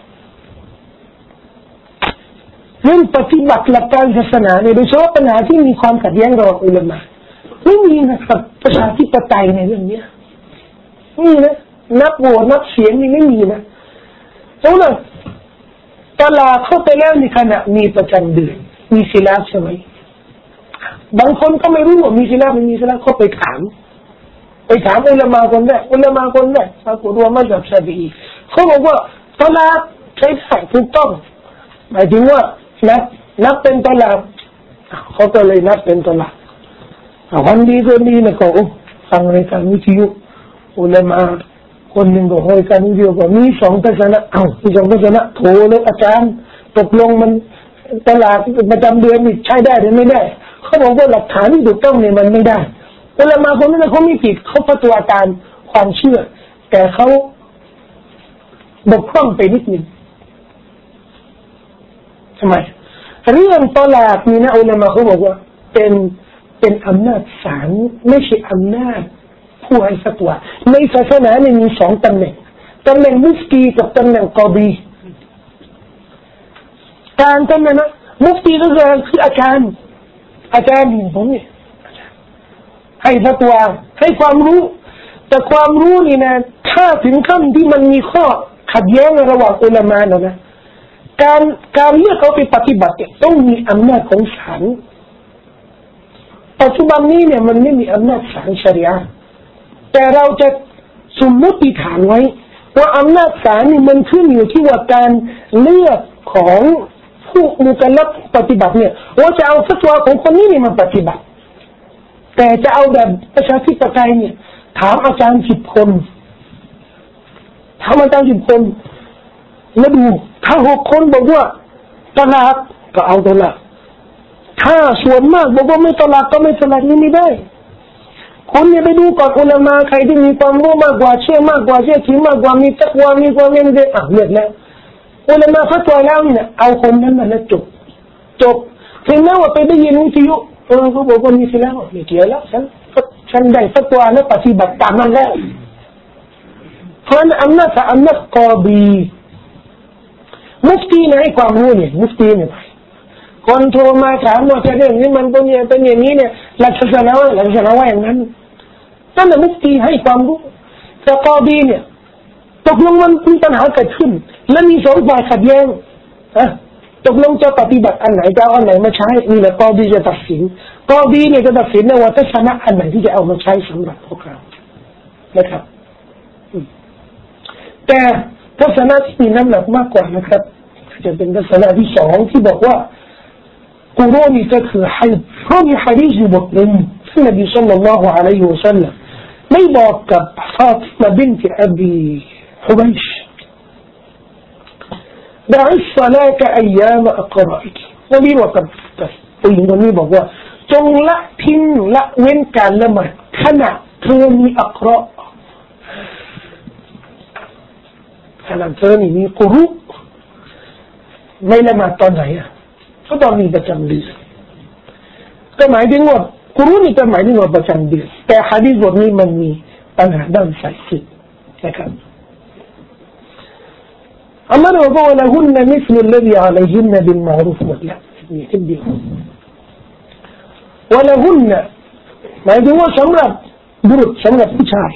เรื่องปฏิบัติหลักการศาสนาเนี่ยโดยเฉพาะปัญหาที่มีความขัดแย้งระหว่างอุลามะไม่มีนะครับประชาธิปไตยในเรื่องนี้นี่นะนับโหวตนับเสียงนี่ไม่มีนะแล้วนะตลาดเข้าไปแล้วในขณะมีประจำเดือนมีศิลาใช่ไหมบางคนก็ไม่รู้ว่ามีศิลาไม่มีศิลาเขาไปถามอุลามะคนแรกปรากฏว่ามัซฮับชาฟิอีเขาบอกว่าตลาดใช้ได้ถูกต้องหมายถึงว่านับเป็นตลาดเขาก็เลยนับเป็นตลาดวันดีก็ดีนะก็ฟังรายการวิทยุอุลามะคนหนึ่งบอกรายการวิทยุก็มี2 ทัศนะมี2 ทัศนะโทรเลยอาจารย์ตกลงมันตลาดประจำเดือนนี่ใช้ได้หรือไม่ได้เขาบอกว่าหลักฐานที่ถูกต้องเนี่ยมันไม่ได้อุลามะคนนั้นเขาไม่ผิดเขาฟัตวาตามความเชื่อแต่เขาบกพร่องไปนิดนึงทำไมเรื่องตลาดนี่นะอุลามะเขาบอกว่าเป็นอำนาจศาลไม่ใช่อำนาจผู้ให้ฟัตวาในศาสนาเนี่ยมี2 ตำแหน่งมุฟตีกับตำแหน่งกอดีการตำแหน่งนะมุฟตีก็คืออาจารย์ผมเนี่ยให้ฟัตวาให้ความรู้แต่ความรู้นี่นะถ้าถึงขั้นที่มันมีข้อขัดแย้งระหว่างอุลามะนะการเลือกเขาไปปฏิบัติต้องมีอำนาจของศาลปัจจุบันนี้เนี่ยมันไม่มีอำนาจศาลชะรีอะห์แต่เราจะสมมติฐานไว้ว่าอำนาจศาลนี่มันขึ้นอยู่ที่ว่าการเลือกของผู้มุกัลลัฟปฏิบัติเนี่ยว่าจะเอาฟัตวาของคนนี้นี่มาปฏิบัติแต่จะเอาแบบประชาธิปไตยเนี่ยถามอาจารย์10 คนแล้วดูถ้า6 คนบอกว่าตลาดก็เอาตลาดถ้าส่วนมากบอกว่าไม่ตลาดก็ไม่ตลาดนี่ไม่ได้คุณเนี่ยไปดูก่อนอุลามะใครที่มีความรู้มากกว่าเชื่อมากกว่าเชื่อถือมากกว่ามีตักวามีความเย็นใจเลือกแล้วอุลามะฟัตวาแล้วเนี่ยเอาคนนั้นมาแล้วจบถึงแม้ว่าไปได้ยินวิทยุเขาบอกว่ามีศิลาไม่เกี่ยวแล้วฉันได้ฟัตวาแล้วปฏิบัติตามนั้นแล้วเพราะนั้นอำนาจกอบีมุฟตีให้ความรู้เนี่ยมุฟตีเนี่ยคนโทรมาถามว่าเรื่องนี้มันเป็นอย่างนี้เนี่ยหลักศาสนาว่าอย่างนั้นนั่นแหละมุฟตีให้ความรู้แต่กอบีเนี่ยตกลงมันมีปัญหาเกิดขึ้นและมี2 ฝ่ายขัดแย้งตกลงจะปฏิบัติอันไหนจะเอาอันไหนมาใช้นี่แหละกอบีจะตัดสินกอบีเนี่ยจะตัดสินว่าทัศนะอันไหนที่จะเอามาใช้สำหรับพวกเรานะครับแต่ทัศนะที่มีน้ำหนักมากกว่านะครับจะเป็นทัศนะที่2ที่บอกว่ากุรอนีก็คือไฮด์เพราะมีฮะดีษอยู่บทหนึ่งที่นบีศ็อลลัลลอฮุอะลัยฮิวะซัลลัมได้บอกกับฟาติมะบินต์อบีฮุบัยชدع الصلاة أيام أقرائك นบีบอกกับผู้หญิงคนนี้บอกว่าจงละทิ้งละเว้นการละหมาดขณะเธอมีอักเราะห์ขณะเธอมีกุรุไม่ละหมาดตอนไหนก็ตอนมีประจำเดือนก็หมายถึงว่ากุรุนี่ก็หมายถึงว่าประจำเดือนแต่หะดีษบทนี้มันมีปัญหาด้านสายสิทธิ์นะครับอัลลอฮฺบอกว่าละหุนนะมิสลุลลซีอะลัยฮินนะบิลมารูฟหมดแล้วนี่ทีเดียววะละหุนนะหมายถึงว่าสำหรับบุรุษสำหรับผู้ชา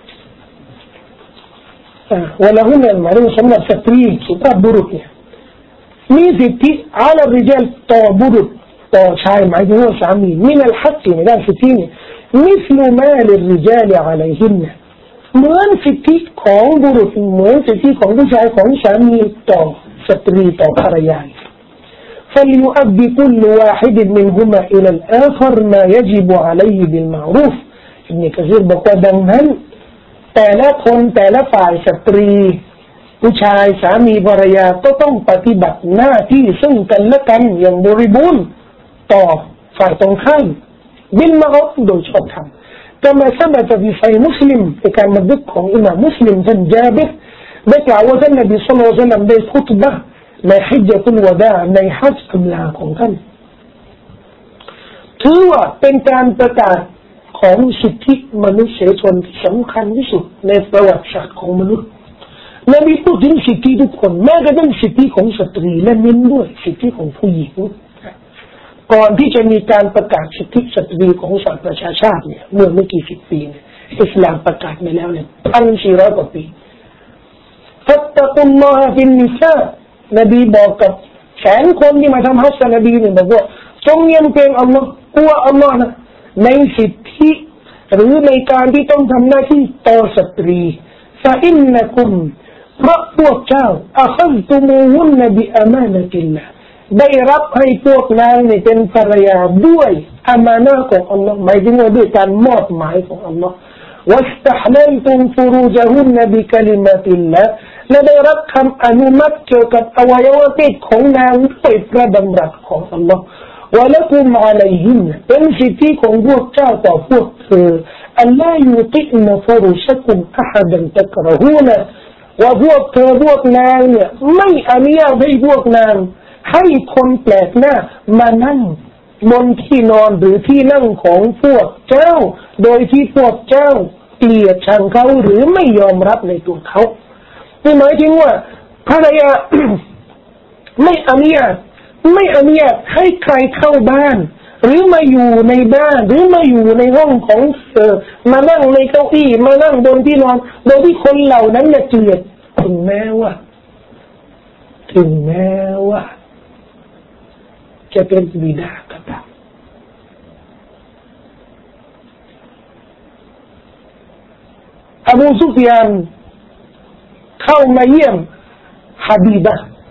ยวะละหุนนะหมายถึงสำหรับสตรีสุภาพบุรุษเนี่ยมีสิทธิอาลาริจัลต่อบุรุษต่อชายหมายถึงว่าสามีมินัลฮักในด้านสิทธิเนี่ยมิสลุมาลิรริจัลอะลัยฮินนะเหมือนสิทธิของบุรุษเหมือนสิทธิของผู้ชายของสามีต่อสตรีต่อภรรยา فليؤدي كل واحد منهما إلى الآخر ما يجب عليه بالمعروف อิบนุกะซีรบอกว่าดังนั้นแต่ละคนแต่ละฝ่ายสตรีผู้ชายสามีภรรยาก็ต้องปฏิบัติหน้าที่ซึ่งกันและกันอย่างบริบูรณ์ต่อฝ่ายตรงข้ามบิลมะรูฟโดยชอบธรรมكما ثبت في صحيح مسلم การบันทึกของอิหม่ามมุสลิมท่านญาบิรได้กล่าวว่าท่านนบีศ็อลลัลลอฮุอะลัยฮิวะซัลลัมได้คุตบะห์ในฮิจญะตุลวะดาในฮัจญ์อำลาของท่านถือว่าเป็นการประกาศของสิทธิมนุษยชนที่สำคัญที่สุดในประวัติศาสตร์ของมนุษย์นบีพูดถึงสิทธิทุกคนแม้กระทั่งสิทธิของสตรีและเน้นด้วยสิทธิของผู้หญิงก่อนที่จะมีการประกาศสิทธิสตรีของสหประชาชาติเนี่ยเมื่อไม่กี่สิบปีเนี่ยอิสลามประกาศมาแล้วเนี่ย1,400 กว่าปีฟัตตะกุลลอฮะฟินนิสานบีบอกกับแสนคนที่มาทำฮัจญ์นบีเนี่ยบอกว่าจงเยียมเกรงอัลลอฮ์กลัวอัลลอฮ์นะในสิทธิหรือในการที่ต้องทำหน้าที่ต่อสตรีฟะอินนะกุมเพราะพวกเจ้าอัคตุมูฮุนบิอามานะติลลาห์ได้รับให้พวกนางนี่เป็นภรรยาด้วยอามานะห์ของอัลลอฮ์หมายถึงว่าด้วยการมอบหมายของอัลลอฮ์واستحللتم فروجهن بكلمات الله และได้รับคำอนุมัติเกี่ยวกับอวัยวะเพศของนางด้วยพระดำรัสของอัลลอฮ์ولكم عليهن เป็นสิทธิของพวกเจ้าต่อพวกเธออัลลายุตินฟุรุชกุมอะฮัดันตักรหูนะว่าพวกเธอพวกนางเนี่ยไม่อนุญาตให้พวกนางให้คนแปลกหน้ามานั่งบนที่นอนหรือที่นั่งของพวกเจ้าโดยที่พวกเจ้าเกลียดชังเขาหรือไม่ยอมรับในตัวเขานี่หมายถึงว่าภรรยา ไม่อนุญาตให้ใครเข้าบ้านหรือมาอยู่ในบ้านหรือมาอยู่ในห้องของมานั่งในเก้าอี้มานั่งบนที่นอนโดยที่คนเหล่านั้นเนี่ยเกลียดถึงแม้ว่าจะเป็นบิดาก็ตามอบูซุฟยานเข้ามาเยี่ยมฮะบีบะ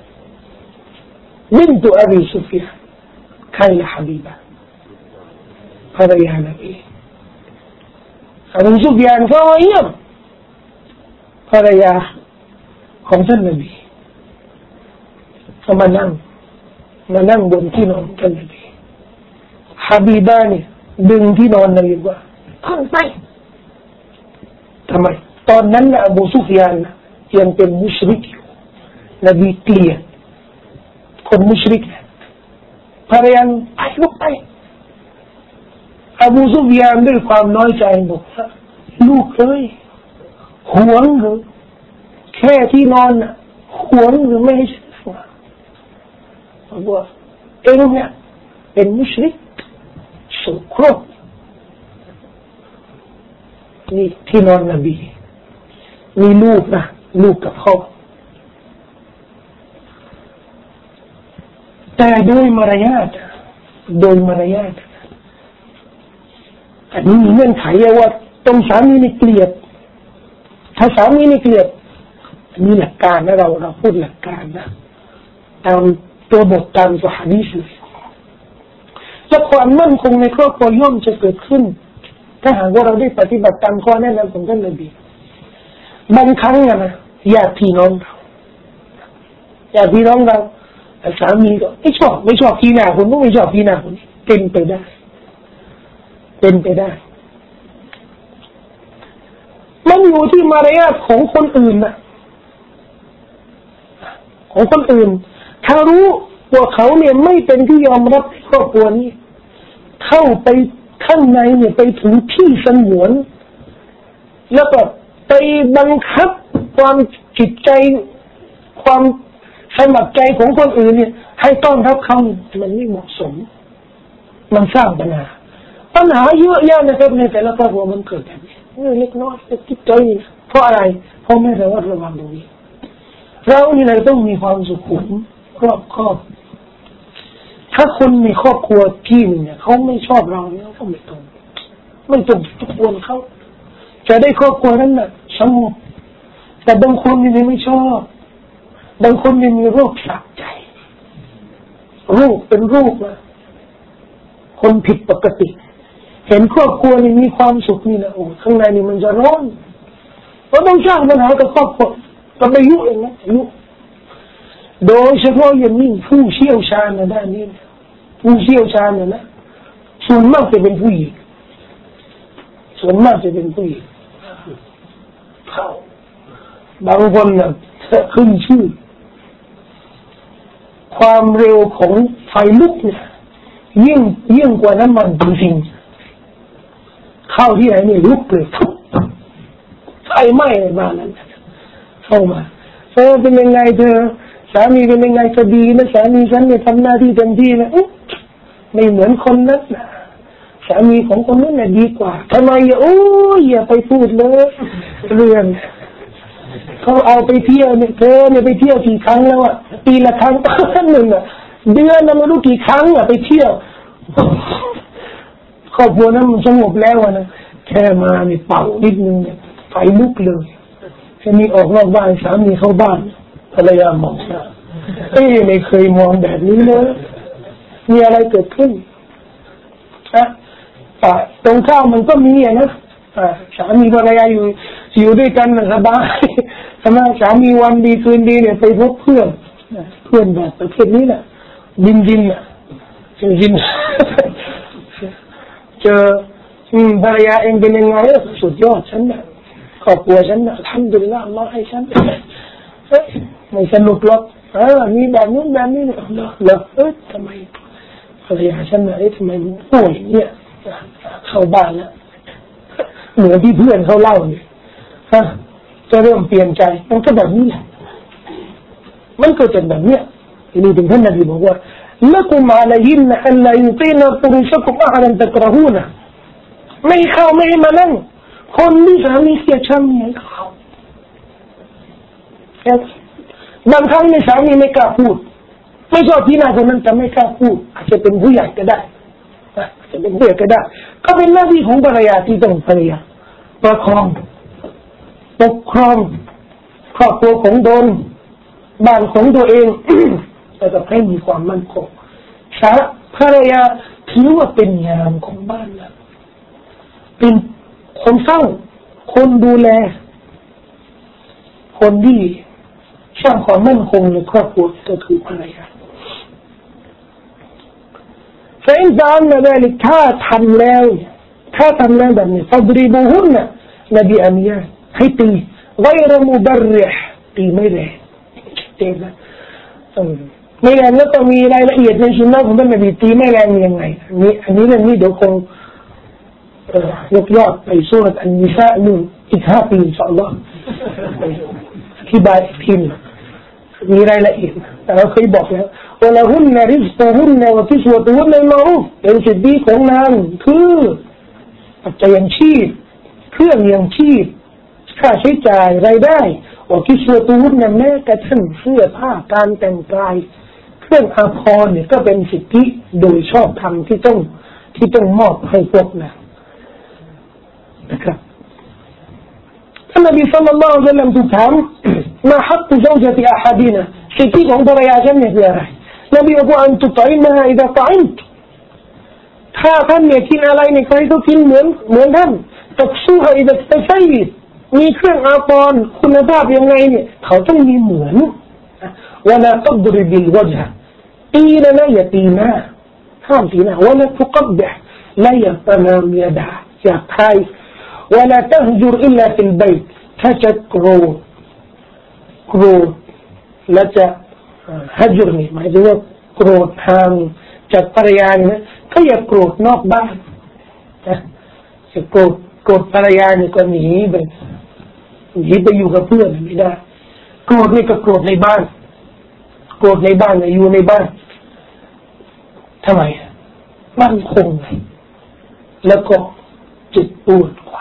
บินตุอบีซุฟยานใครล่ะฮะบีบะภรรยานบีอบูซุฟยานเข้ามาเยี่ยมภรรยาของท่านนบีก็มานั่งบนที่นอนท่านนบีฮะบีบะเนี่ยดึงที่นอนนบีว่าขึ้นไปทำไมตอนนั้นนะอบูซุฟยานยังเป็นมุชริกอยู่นบีเกลียดคนมุชริกภรรยาไปลุกไปอบูซุฟยานด้วยความน้อยใจบอกลูกเอ้ยหวงหรือแค่ที่นอนน่ะหวงหรือไม่ให้ฉันฟังบอกว่าเองเนี่ยเป็นมุชริกโสโครกนี่ที่นอนนบีมีลูกนะลูกกับพ่อแต่โดยมารยาทอันนี้มีเงื่อนไขว่าต้องสามีนี่เกลียดถ้าสามีนี่เกลียดมีหลักการนะเราพูดหลักการนะตามตัวบทตามตัวหะดีษเลยและความมั่นคงในครอบครัวย่อมจะเกิดขึ้นถ้าหากว่าเราได้ปฏิบัติตามข้อแนะนำของท่านนบีบางครั้งนะญาติพี่น้องเราสามีก็ไม่ชอบพี่หน้าคนก็ไม่ชอบพี่หน้าคนเป็นไปได้มันอยู่ที่มารยาทของคนอื่นนะของคนอื่นถ้ารู้ว่าเขาเนี่ยไม่เป็นที่ยอมรับในครอบครัวนี้เข้าไปข้างในเนี่ยไปถึงที่สงวนแล้วก็ไปบังคับความจิตใจความสมัครใจของคนอื่นเนี่ยให้ต้อนรับเขามันไม่เหมาะสมมันสร้างปัญหาเยอะแยะนะครับในแต่ละครอบครัวมันเกิดแบบนี้เล็กน้อยเล็กจิตใจเพราะอะไรเพราะไม่ระวังตรงนี้เรานี่เราต้องมีความสุขุมรอบคอบถ้าคนในครอบครัวที่นึงเนี่ยเขาไม่ชอบเราเนี่ยก็ไม่ต้องทุกคนเขาจะได้ครอบครัวนั้นน่ะสงบแต่บางคนนี่ไม่ชอบบางคนนี่มีโรคสะใจโรคเป็นโรคนะคนผิดปกติเห็นครอบครัวนี่มีความสุขนี่นะโอ้ข้างในนี่มันจะร้อนเราต้องสร้างปัญหากับครอบครัวก็ไม่ยุ่งเองนะยุ่งโดยเฉพาะอย่างยิ่งผู้เชี่ยวชาญในด้านนี้ผู้เชี่ยวชาญเนี่ยนะส่วนมากจะเป็นผู้หญิงเขาบางคนน่ะขึ้นชื่อความเร็วของไฟลุกเนี่ยยิ่งกว่าน้ำมันจริงๆเข้าที่ไหนนี่ลุกเลยไฟไหม้ในบ้านนั้นเข้ามาเป็นยังไงเธอสามีเป็นยังไงก็ดีนะสามีฉันเนี่ยทำหน้าที่เต็มที่นะไม่เหมือนคนนั้นนะสามีของคนนั้นน่ะดีกว่าทำไมอย่าไปพูดเลยเรื่องเขาเอาไปเที่ยวเนี่ยเธอเนี่ยไปเที่ยวกี่ครั้งแล้วอ่ะปีละครั้งหนึ่งอ่ะเดือนละไม่รู้กี่ครั้งอ่ะไปเที่ยวครอบครัวนั้นมันสงบแล้วนะแค่มาเนี่ยเป่านิดนึงเนี่ยไฟลุกเลยแค่นี้ออกนอกบ้านสามีเข้าบ้านภรรยามองหน้าไม่เคยมองแบบนี้เลยมีอะไรเกิดขึ้นตรงข้ามมันก็มีนะสามีภรรยาอยู่ด้วยกันสบายใช่ไหมสามีวันดีคืนดีเนี่ยไปพบเพื่อนแบบประเภทนี้แหละดินอ่ะเจอภรรยาเองเป็นยังไงสุดยอดฉันน่ะครอบครัวฉันน่ะทำดีแล้วอัลเลาะห์ให้ฉันไม่สนุกหรอกมีแบบนู้นแบบนี้เนี่ยเหรอทำไมภรรยาฉันน่ะทำไมป่วยเนี่ยเข้าบ้านแล้วเหมือนที่เพื่อนเขาเล่าเนี่ยจะเริ่มเปลี่ยนใจมันก็แบบนี้แหละมันก็เป็นแบบเนี้ยทีนี้ถึงท่านนบีบอกว่าلكم عليهن ألا يطين فرشكم أحدا تكرهونهไม่เข้าไม่ให้มานั่งคนที่สามีเสียชังไม่เข้าบางครั้งในสามีไม่กล้าพูดไม่ชอบที่หน้าคนนั้นแต่ไม่กล้าพูดอาจจะเป็นผู้ใหญ่ก็ได้อาจจะเป็นผู้ใหญ่ก็ได้ก็เป็นหน้าที่ของภรรยาที่ต้องภรรยาประคองปกครองครอบครัวของตนบ้านของตัวเองแต่จะให้มีความมั่นคงภรรยาถือว่าเป็นยามของบ้านนะเป็นคนเฝ้าคนดูแลคนที่สร้างความมั่นคงในครอบครัวก็คือภรรยาแต่อินซานนะแบบนี้ถ้าทำแล้วแบบนี้ฟัดริบูฮุนนะนบีอามียะให้ตีغير مبرح ตีไม่แรงเต็มนะไม่แรงแล้วต้องมีรายละเอียดในสุนนะของท่านนบีตีไม่แรงยังไงอันนี้เรื่องนี้เดี๋ยวคงยกยอดไปซูเราะห์อันนิสานู่นอีก5 ปีอินชาอัลลอฮ์อธิบายทีมมีรายละเอียดแต่เราเคยบอกแล้วว่าละหุนนะริซกุหุนนะวะกิสวะตุหุนนะมารูฟเป็นสิทธิของนางคือปัจจัยยังชีพเครื่องยังชีพค่าใช้จ่ายรายได้ว่ากิสวะตุหุนนะแม้กระทั่งเสื้อผ้าการแต่งกายเครื่องอาภรณ์เนี่ยก็เป็นสิทธิโดยชอบธรรมที่ต้องมอบให้พวกนางนะครับท่านนบีศ็อลลัลลอฮุอะลัยฮิวะซัลลัมถูกถามมาฮักกุซาวญะติอะฮัดีนะสิทธิของภรรยาฉันเนี่ยคืออะไรนบีบอกว่าอันตุฏอิมะฮาอิซาตะอิมถ้าท่านเนี่ยกินอะไรเนี่ยใครก็กินเหมือนท่านตักซูฮะอิซาตะซัยดมีเครื่องอาภรณ์คุณภาพยังไงเนี่ยเขาต้องมีเหมือนวะลาตัดริบิลวะญะตีนะนะอย่าตีหน้าห้ามตีหน้าวะลาตุกับบิฮ์ละอย่าประนามอย่าด่าอย่าทายولا تهجر إلا في البيت ถ้าจะโกรธและจะฮัจรนี่หมายถึงว่าโกรธทางจากภรรยาเนี่ยก็อย่าโกรธนอกบ้านนะจะโกรธภรรยาเนี่ยก็หนีไปอยู่กับเพื่อนไม่ได้โกรธนี่ก็โกรธในบ้านโกรธในบ้านเนี่ยอยู่ในบ้านทำไมมั่นคงแล้วก็เจ็บปวดกว่า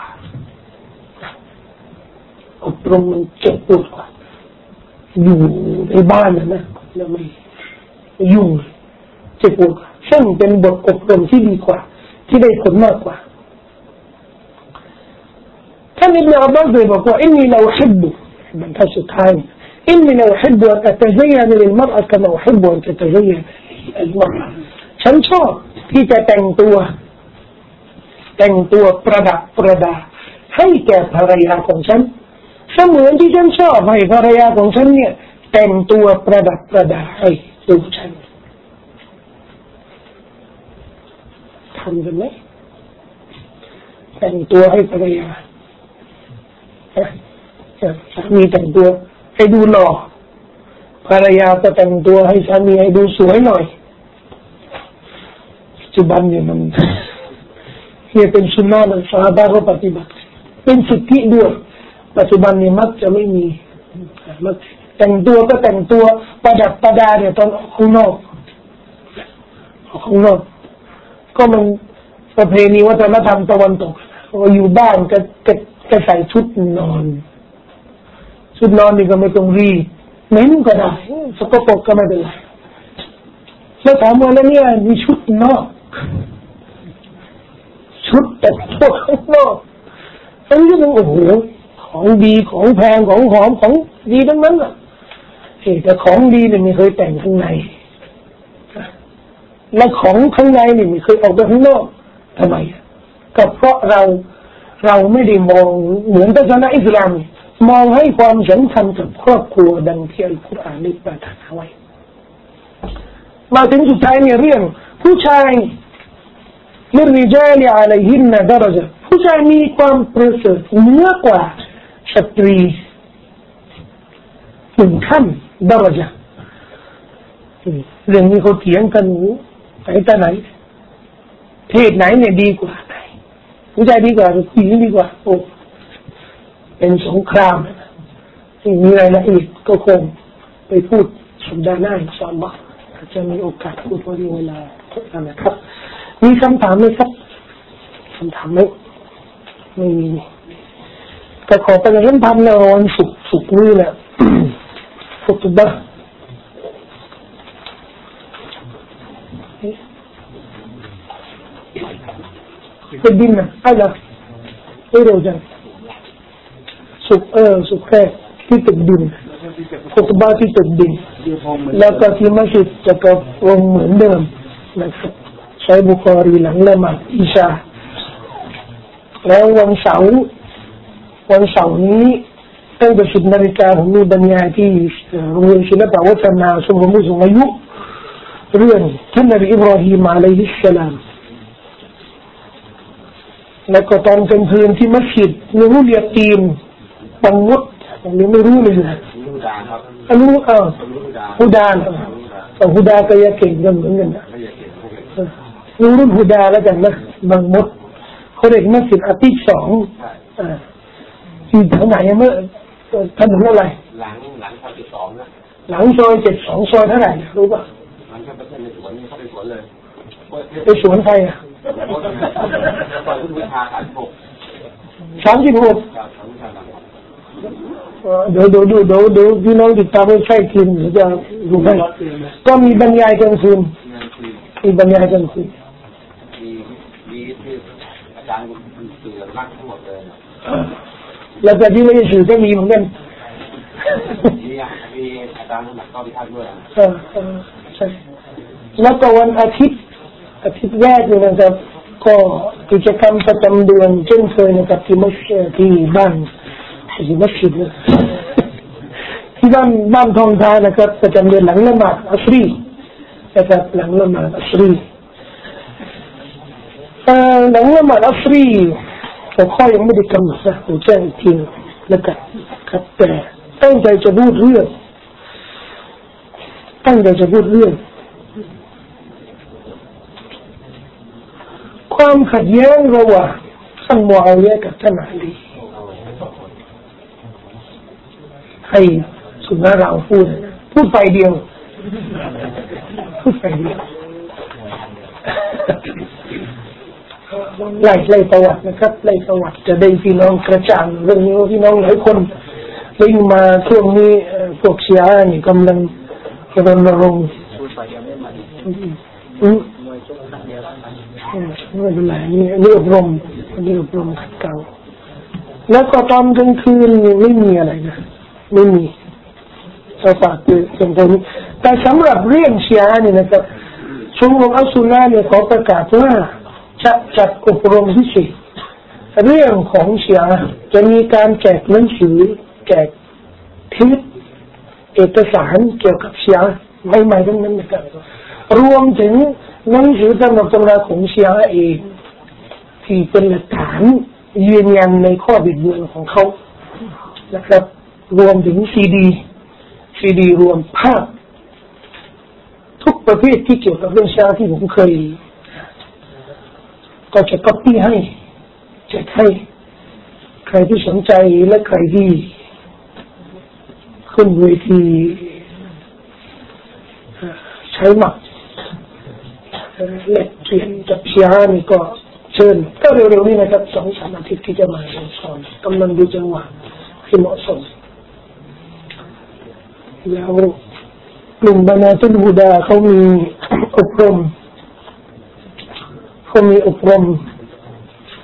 อบรมมันเจ็บปวดกว่าอยู่ในบ้านนะแล้วไม่ยุ่งเจ็บปวดซึ่งเป็นบทอบรมที่ดีกว่าที่ได้ผลมากกว่าท่านอิบนุอับบาสบอกว่าอินนีลาอุฮิบบุบรรทัดสุดท้ายอินนีลาอุฮิบบุอันอัตซัยยะลิลมะรอะกะมาอุฮิบบุอันตัตซัยยะลิลมะรอะฉันชอบที่จะแต่งตัวประดับประดาให้แก่ภรรยาของฉันเสมือนที่ฉันชอบให้ภรรยาของฉันเนี่ยแต่งตัวประดับประดาให้ดูฉันทำกันไหมแต่งตัวให้ภรรยาสามีแต่งตัวให้ดูหล่อภรรยาก็แต่งตัวให้สามีให้ดูสวยหน่อยปัจจุบันเนี่ยมันเป็นสุนนะของซอฮาบะห์เขาปฏิบัติเป็นสิทธิด้วยปัจจุบันนี้มักจะไม่มีมักแต่งตัวก็แต่งตัวประดับประดาเนี่ยตอนออกข้างนอกก็มันประเพณีวัฒนธรรมตะวันตกอยู่บ้านก็ใส่ชุดนอนนี่ก็ไม่ต้องรีดเน้นก็ได้สกปรกก็ไม่เป็นไรแล้วถามว่าแล้วเนี่ยมีชุดนอกชุดแต่งตัวข้างนอกอันนี้ก็เป็นโอ้โหของดีของแพงของหอมของดีทั้งนั้นอ่ะแต่ของดีเนี่ยไม่เคยแต่งข้างในและของข้างในนี่ไม่เคยออกไปข้างนอกทำไมก็เพราะเราไม่ได้มองเหมือนศาสนาอิสลามมองให้ความสำคัญกับครอบครัวดังที่อัลกุรอานได้ประทานไว้มาถึงสุดท้ายเนี่ยเรื่องผู้ชายللرجال عليهن درجة ผู้ชายมีความประเสริฐเหนือกว่าสตรีหนึ่งขั้นดารจะเรื่องนี้เขาเถียงกันไหนแต่ไหนเพศไหนเนี่ยดีกว่าไหนผู้ชายดีกว่าหรือผู้หญิงดีกว่าโอ้เป็นสงครามมีรายละเอียดก็คงไปพูดสัปดาห์หน้าอินชาอัลลอฮ์จะมีโอกาสพูดวันเวลานะครับมีคำถามไหมครับคำถามไหมไม่มีก็ขอประชาสัมพันธ์ในวันศุกร์นี้แหละฟุตบอลเป็นดินนะอะไรไม่รู้จังศุกร์แค่ที่ตึกดินฟุตบอลที่ตึกดินแล้วก็ที่มัสยิดจะกับวงเหมือนเดิมนะครับใช้บุคอรีหลังละหมาดอิชาแล้ววันเสาร์นี้ตั้งแต่10 นาฬิกาผมมีบรรยายที่โรงเรียนศิลปวัฒนาชมรมผู้สูงอายุเรื่องท่านนบีอิบราฮิมอะลัยฮิสสลามแล้วก็ตอนกลางคืนที่มัสยิดนูรุลยาตีนบังมุดผมยังไม่รู้เลยนะรู้ฮุดาแต่ฮุดาก็ยังเก่งกันเหมือนกันนะนูรุลฮุดาแล้วกันนะบังมุดเขาเรียกมัสยิดอาทิตย์2ที่แถวไหนเมื่อถนนอะไรหลังซอย72นะหลังซอย72ซอยเท่าไหร่รู้ป่ะหลังเข้าไปในสวนนี่เข้าไปสวนเลยไปสวนใครอ่ะซอยพุทธวิชา36เดี๋ยวพี่น้องติดตามไม่ใช่ทีมหรือจะรู้ไหมก็มีบรรยายกลางคืนมีบรรยายกลางคืนมีอาจารย์สื่อรักทั้งหมดเลยแล้วแต่ที่ไม่ได้สื่อก็มีเหมือนกันมีอาจารย์สมัครเข้าพิพากษ์ด้วยใช่แล้วก็วันอาทิตย์แรกเนี่ยนะครับก็กิจกรรมประจำเดือนเช่นเคยนะครับที่บ้านที่มัสยิดที่บ้านทองทานะครับประจำเดือนหลังละหมาดอัสรีนะครับหลังละหมาดอัสรีหลังละหมาดอัสรีแต่ข้อยังไม่ได้กำหนดนะผมแจ้งอีกทีนะครับครับแต่ตั้งใจจะพูดเรื่องความขัดแย้งระหว่างท่านมูอาวิยะห์กับท่านอาลีให้สุนนะเราพูดไปเดียวไล่ประวัตินะครับไล่ประวัติจะได้พี่น้องกระจ่างเรื่องนี้ว่าพี่น้องหลายคนได้มาช่วงนี้พวกชีอะห์นี่กำลังรณรงค์ไม่เป็นไรนี่อบรมขัดเกลาแล้วก็ตอนกลางคืนไม่มีอะไรนะไม่มีเราฝากเตือนคนแต่สำหรับเรื่องชีอะห์นี่นะครับชมรมอัลซุนนะห์เนี่ยขอประกาศว่าจะจัดอบรมพิเศษเรื่องของชีอะห์จะมีการแจกหนังสือแจกคลิปเอกสารเกี่ยวกับชีอะห์ใหม่ๆทั้งนั้นนะครับรวมถึงหนังสือตำราของชีอะห์เองที่เป็นหลักฐานยืนยันในข้อบิดเบือนของเขานะครับรวมถึงซีดีรวมภาพทุกประเภทที่เกี่ยวกับเรื่องชีอะห์ที่ผมเคยก็จะก๊อปปี้ให้แจกให้ใครที่สนใจและใครที่ขึ้นเวทีใช้หมักเล็กเปลี่ยนกับชีอะห์นี่ก็เชิญก็เร็วๆนี้นะครับ2-3 อาทิตย์ที่จะมาสอนกำลังดูจังหวะที่เหมาะสมแล้วกลุ่มบรรณาตุลฮุดาเขามีอบรม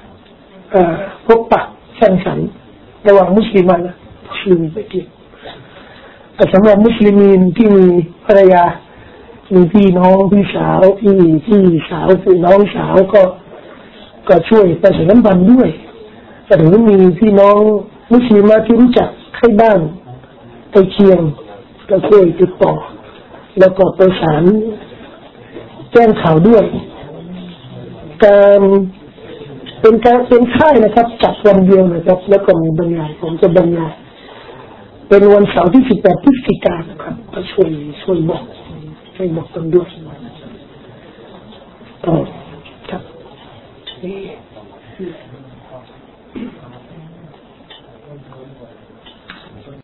พบปะสร้างสรรค์ระหว่างมุสลิมนะมุสลิมไม่เกี่ยวสำหรับมุสลิมที่มีภรรยามีพี่น้องพี่สาวพี่สาวพี่น้องสาวก็ช่วยประชาสัมพันธ์ด้วยแต่ถึงมีพี่น้องมุสลิมที่รู้จักใกล้บ้านใกล้เคียงก็ช่วยติดต่อแล้วก็ประสานแจ้งข่าวด้วยการเป็นค่ายนะครับจัดวันเดียวนะครับแล้วก็มีบรรยายผมจะบรรยายเป็นวันเสาร์ที่18 พฤศจิกายนนะครับก็ช่วยบอกกันด้วยครับนี่